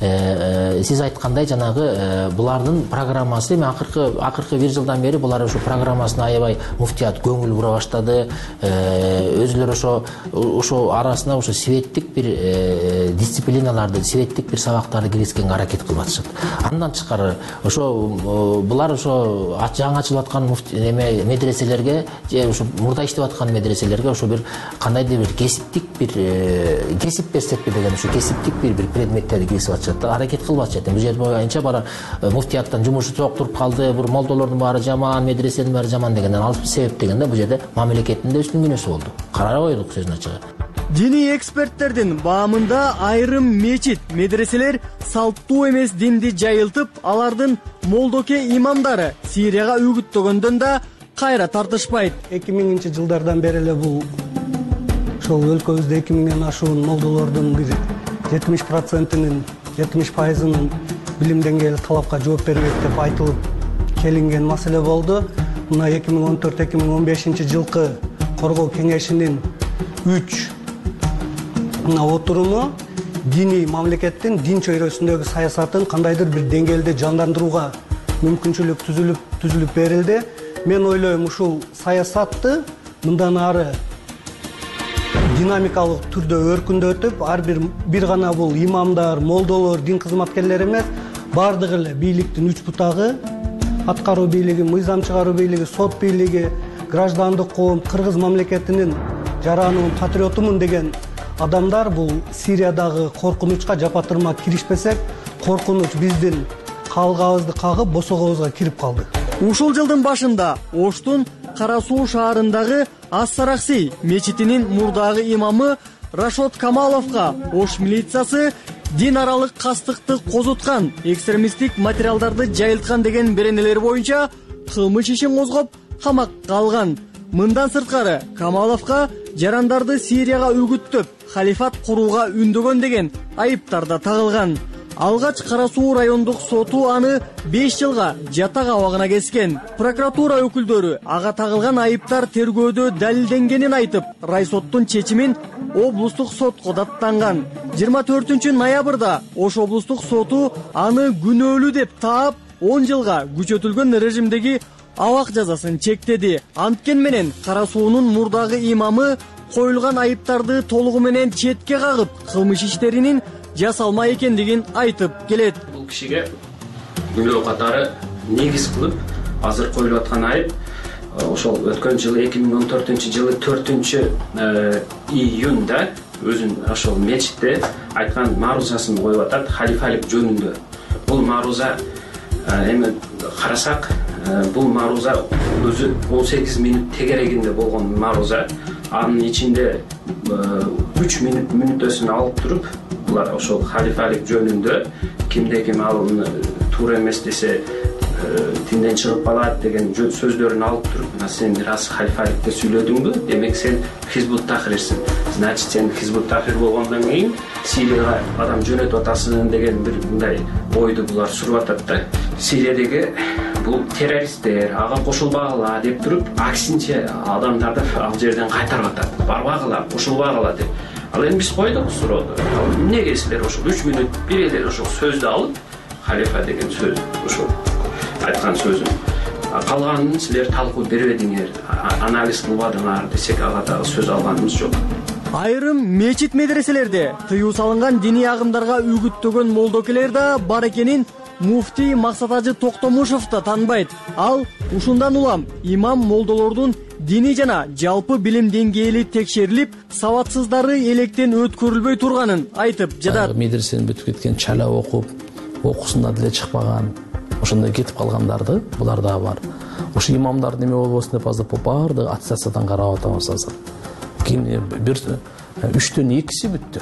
сиз айткандай жанагы булардын программасы эми акыркы акыркы бир жылдан бери булар ошо программасына аябай муфтият көңүл бура баштады. Өзүлөрү ошо ошо арасына ошо светтик бир дисциплиналарды, светтик бир сабактарды киргизгенге аракет кылып атышат. Андан тышкары ошо булар ошо жаңы ачылып аткан эме медреселерге, же ошо мурда иштеп аткан медреселерге ошо бир кандайдыр бир кесиптик бир кесип берсекпи деген ошо кесиптик бир бир предметтерди киргизип атышат да, аракет кылып атышат. Бул жер боюнча бара муфтияттан жумушу тоок туруп калды, бир молдолордун баары жаман, медресенин баары жаман дегенден ал себеп дегенде бул жерде мамлекеттин да үстүн күнөөсү болду. Карай койдук сөзүн ачыгы. Диний эксперттердин баамында айрым мечит, медреселер салттуу эмес динди жайылтып, алардын молдоке имамдары Сирияга үгүттөгөндөн да кайра тартышпайт. эки миңинчи жылдардан бери эле бул ошол өлкөбүздө эки миңден ашуун молдолордун бир жетимиш процентинин жетимиш пайызынын билим деңгээли талапка жооп бербейт деп айтылып келинген маселе болду. Мына эки миң он төрт эки миң он бешинчи жылкы коргоо кеңешинин үч мына отуруму диний мамлекеттин дин чөйрөсүндөгү саясатын кандайдыр бир деңгээлде жандандырууга мүмкүнчүлүк түзүлүп түзүлүп берилди. Мен ойлойм ушул саясатты мындан ары динамикалык түрдө өркүндөтүп, ар бир бир гана бул имамдар, молдолор, дин кызматкерлери эмес, бардыгы эле бийликтин үч бутагы, аткаруу бийлиги, мыйзам чыгаруу бийлиги, сот бийлиги, граждандык коом, кыргыз мамлекетинин жаранымын, патриотумун деген адамдар бул Сириядагы коркунучка жапа-тырма киришпесек, коркунуч биздин калгабызды кагып, босогобузга кирип калды. Ушул жылдын башында Оштун Кара Суу шаарындагы Ас-Саракси мечитинин мурдагы имамы Рашод Камаловго Ош милициясы дин аралык кастыкты козуткан, экстремисттик материалдарды жайылткан деген беренелер боюнча кылмыш ишин козгоп, камакка алган. Мындан сырткары Камаловго жарандарды Сирияга үгүттөп, халифат курууга үндөгөн деген айыптар да тагылган. Алгач Кара Суу райондук соту аны беш жылга жатак абагына кескен. Прокуратура өкүлдөрү ага тагылган айыптар тергөөдө далилденгенин айтып, райсоттун чечимин облустук сотко даттанган. жыйырма төртүнчү ноябрда Ош облустук соту аны күнөөлүү деп таап, он жылга күчөтүлгөн режимдеги абак жазасын чектеди. Анткени менен Кара Суунун мурдагы имамы коюлган айыптарды толугу менен четке кагып, кылмыш иштеринин жасалма экендигин айтып келет. Бул кишиге күнөө катары негиз кылып азыр коюлуп аткан айып ошол өткөн жылы эки миң он төртүнчү жылы төртүнчү июнда өзүн ошол мечитте айткан маарузасын коюп атат халифалык жөнүндө. Бул мааруза эми карасак, бул мааруза өзү он сегиз минут тегерегинде болгон мааруза. Анын ичинде үч минут мүнөтөсүн алып туруп, булар ошол халифалык жөнүндө кимде ким ал туура эмес десе динден чыгып калат деген сөздөрүн алып туруп, мына сен рас халифалыкты сүйлөдүңбү, демек сен хизбут тахрирсиң. Значит, сен хизбут тахрир болгондон кийин Сирияга адам жөнөтүп атасың деген бир мындай ойду булар сүрүп атат да. Сириядагы бул террористтер, ага кошулбагыла деп туруп, аксинче адамдарды ал жерден кайтарып атат. Барбагыла, кошулбагыла деп. Ал эми биз койдук суроону. Эмнеге силер ошол үч минут бир эле ошол сөздү алып, халифа деген сөз, ошол айткан сөзүн калганын силер талкуу бербедиңер, анализ кылбадыңар десек, ага дагы сөз алганыбыз жок. Айрым мечит медреселерде тыюу салынган диний агымдарга үгүттөгөн молдокелер да бар экенин муфтий Максатажы Токтомушев да таанбайт. Ал ушундан улам имам молдолордун диний жана жалпы билим деңгээли текшерилип, сабатсыздары электен өткөрүлбөй турганын айтып жатат. Медресени бүтүп кеткен, чала окуп, окуусунда деле чыкпаган, ошондой кетип калгандарды булар да бар. Ошо имамдар неме болбосун деп азыр баардыгы аттестациядан карап атабыз азыр. Ким бир үчтөн экиси бүттү.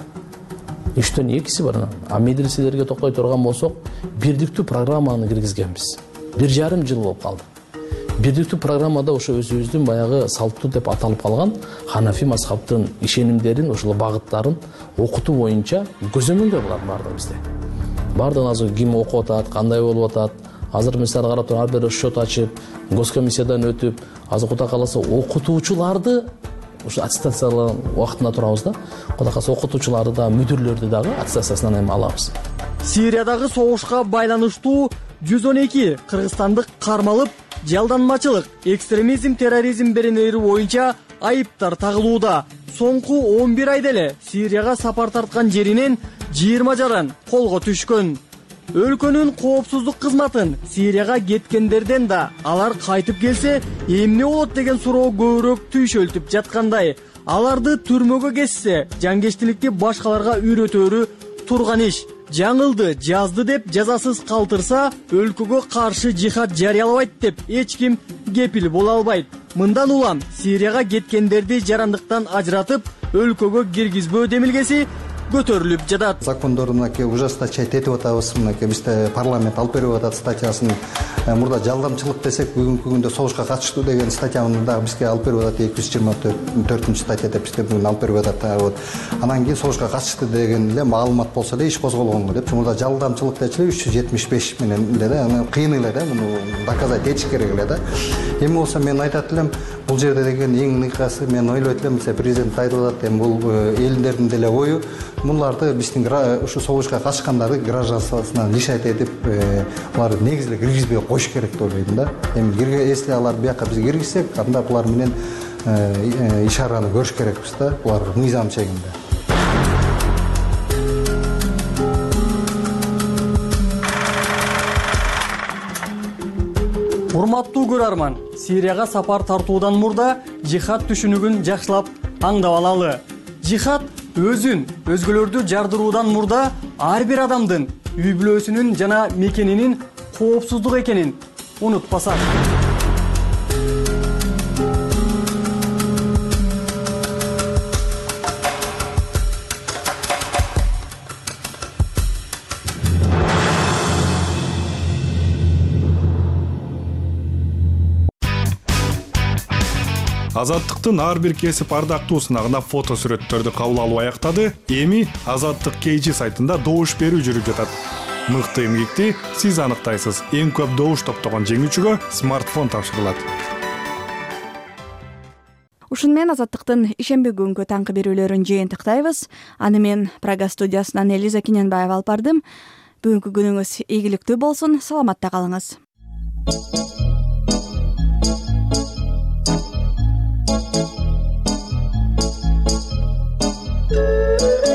үчтөн экиси бар. А медреселерге токтой турган болсок, бирдиктүү программаны киргизгенбиз. бир жарым жыл болуп калды. Бирдиктүү программада ошо өзүбүздүн баягы салттуу деп аталып калган Ханафи мазхабтын ишенимдерин, ошол багыттарын окутуу боюнча көзөмөлдөр бар бардыгы бизде. Бардыгын азыр ким окуп атат, кандай болуп атат. Азыр мисалы карап туруп, ар бир счет ачып, госкомиссиядан өтүп, азыр Кудай кааласа окутуучуларды ушу аттестациялан убактында турабыз да. Кудай кааласа окутуучуларды да, мүдүрлөрдү дагы аттестациясынан эми алабыз. Сириядагы согушка байланыштуу жүз он эки кыргызстандык кармалып, жалданмачылык, экстремизм, терроризм беренелери боюнча айыптар тагылууда. Соңку он бир айда эле Сирияга сапар тарткан жеринен жыйырма жаран колго түшкөн. Өлкөнүн коопсуздук кызматын Сирияга кеткендерден да алар кайтып келсе эмне болот деген суроо көбүрөөк түйшөлтүп жаткандай. Аларды түрмөгө кессе, жангештиликти башкаларга үйрөтөрү турган иш. Жаңылды, жазды деп жазасыз калтырса, өлкөгө каршы жихад жарыялабайт деп эч ким кепил боло албайт. Мындан улам Сирияга кеткендерди жарандыктан ажыратып, өлкөгө киргизбөө демилгеси көтөрүлүп жатат. Закондорду мынакей ужесточать этип атабыз. Мынакей бизде парламент алып берип атат статьясын. Мурда жалдамчылык десек, бүгүнкү күндө согушка катыштуу деген статьяны дагы бизге алып берип атат. эки жүз жыйырма төртүнчү статья деп бизге бүгүн алып берип атат. Вот. Анан кийин согушка катышты деген эле маалымат болсо эле иш козголгон деп. Мурда жалдамчылык дечиле үч жүз жетимиш беш менен эле да, аны кыйын эле да, муну доказать этиш керек эле да. Эми болсо мен айтат элем, бул жерде деген эң ныкасы мен ойлойт элем, президент айтып атат, эми бул элдердин деле ою буларды биздин ушу согушка катышкандарды гражданствосунан лишать этип, буларды негизи эле киргизбей коюш керек деп ойлойм да. Эми если алар бияка бизге киргизсек, анда булар менен ишараны көрүш керекпиз да, булар мыйзам чегинде. Урматтуу көрөрман, Сирияга сапар тартуудан мурда жихад түшүнүгүн жакшылап аңдап алалы. Жихад өзүн, өзгөлөрдү жардыруудан мурда ар бир адамдын үй бүлөсүнүн жана мекенинин коопсуздук экенин унутпасак. Азаттыктын ар бир кесип ардактуу сынагына фото сүрөттөрдү кабыл алуу аяктады. Эми Азаттык кей жи сайтында добуш берүү жүрүп жатат. Мыкты эмгекти сиз аныктайсыз. Эң көп добуш топтогон жеңүүчүгө смартфон тапшырылат. Ушун менен Азаттыктын ишемби күнгү таңкы берүүлөрүн жыйынтыктайбыз. Аны мен Прага студиясынан Элиза Киненбаева алып бардым. Бүгүнкү күнүңүз ийгиликтүү болсун. Саламатта калыңыз. Thank you.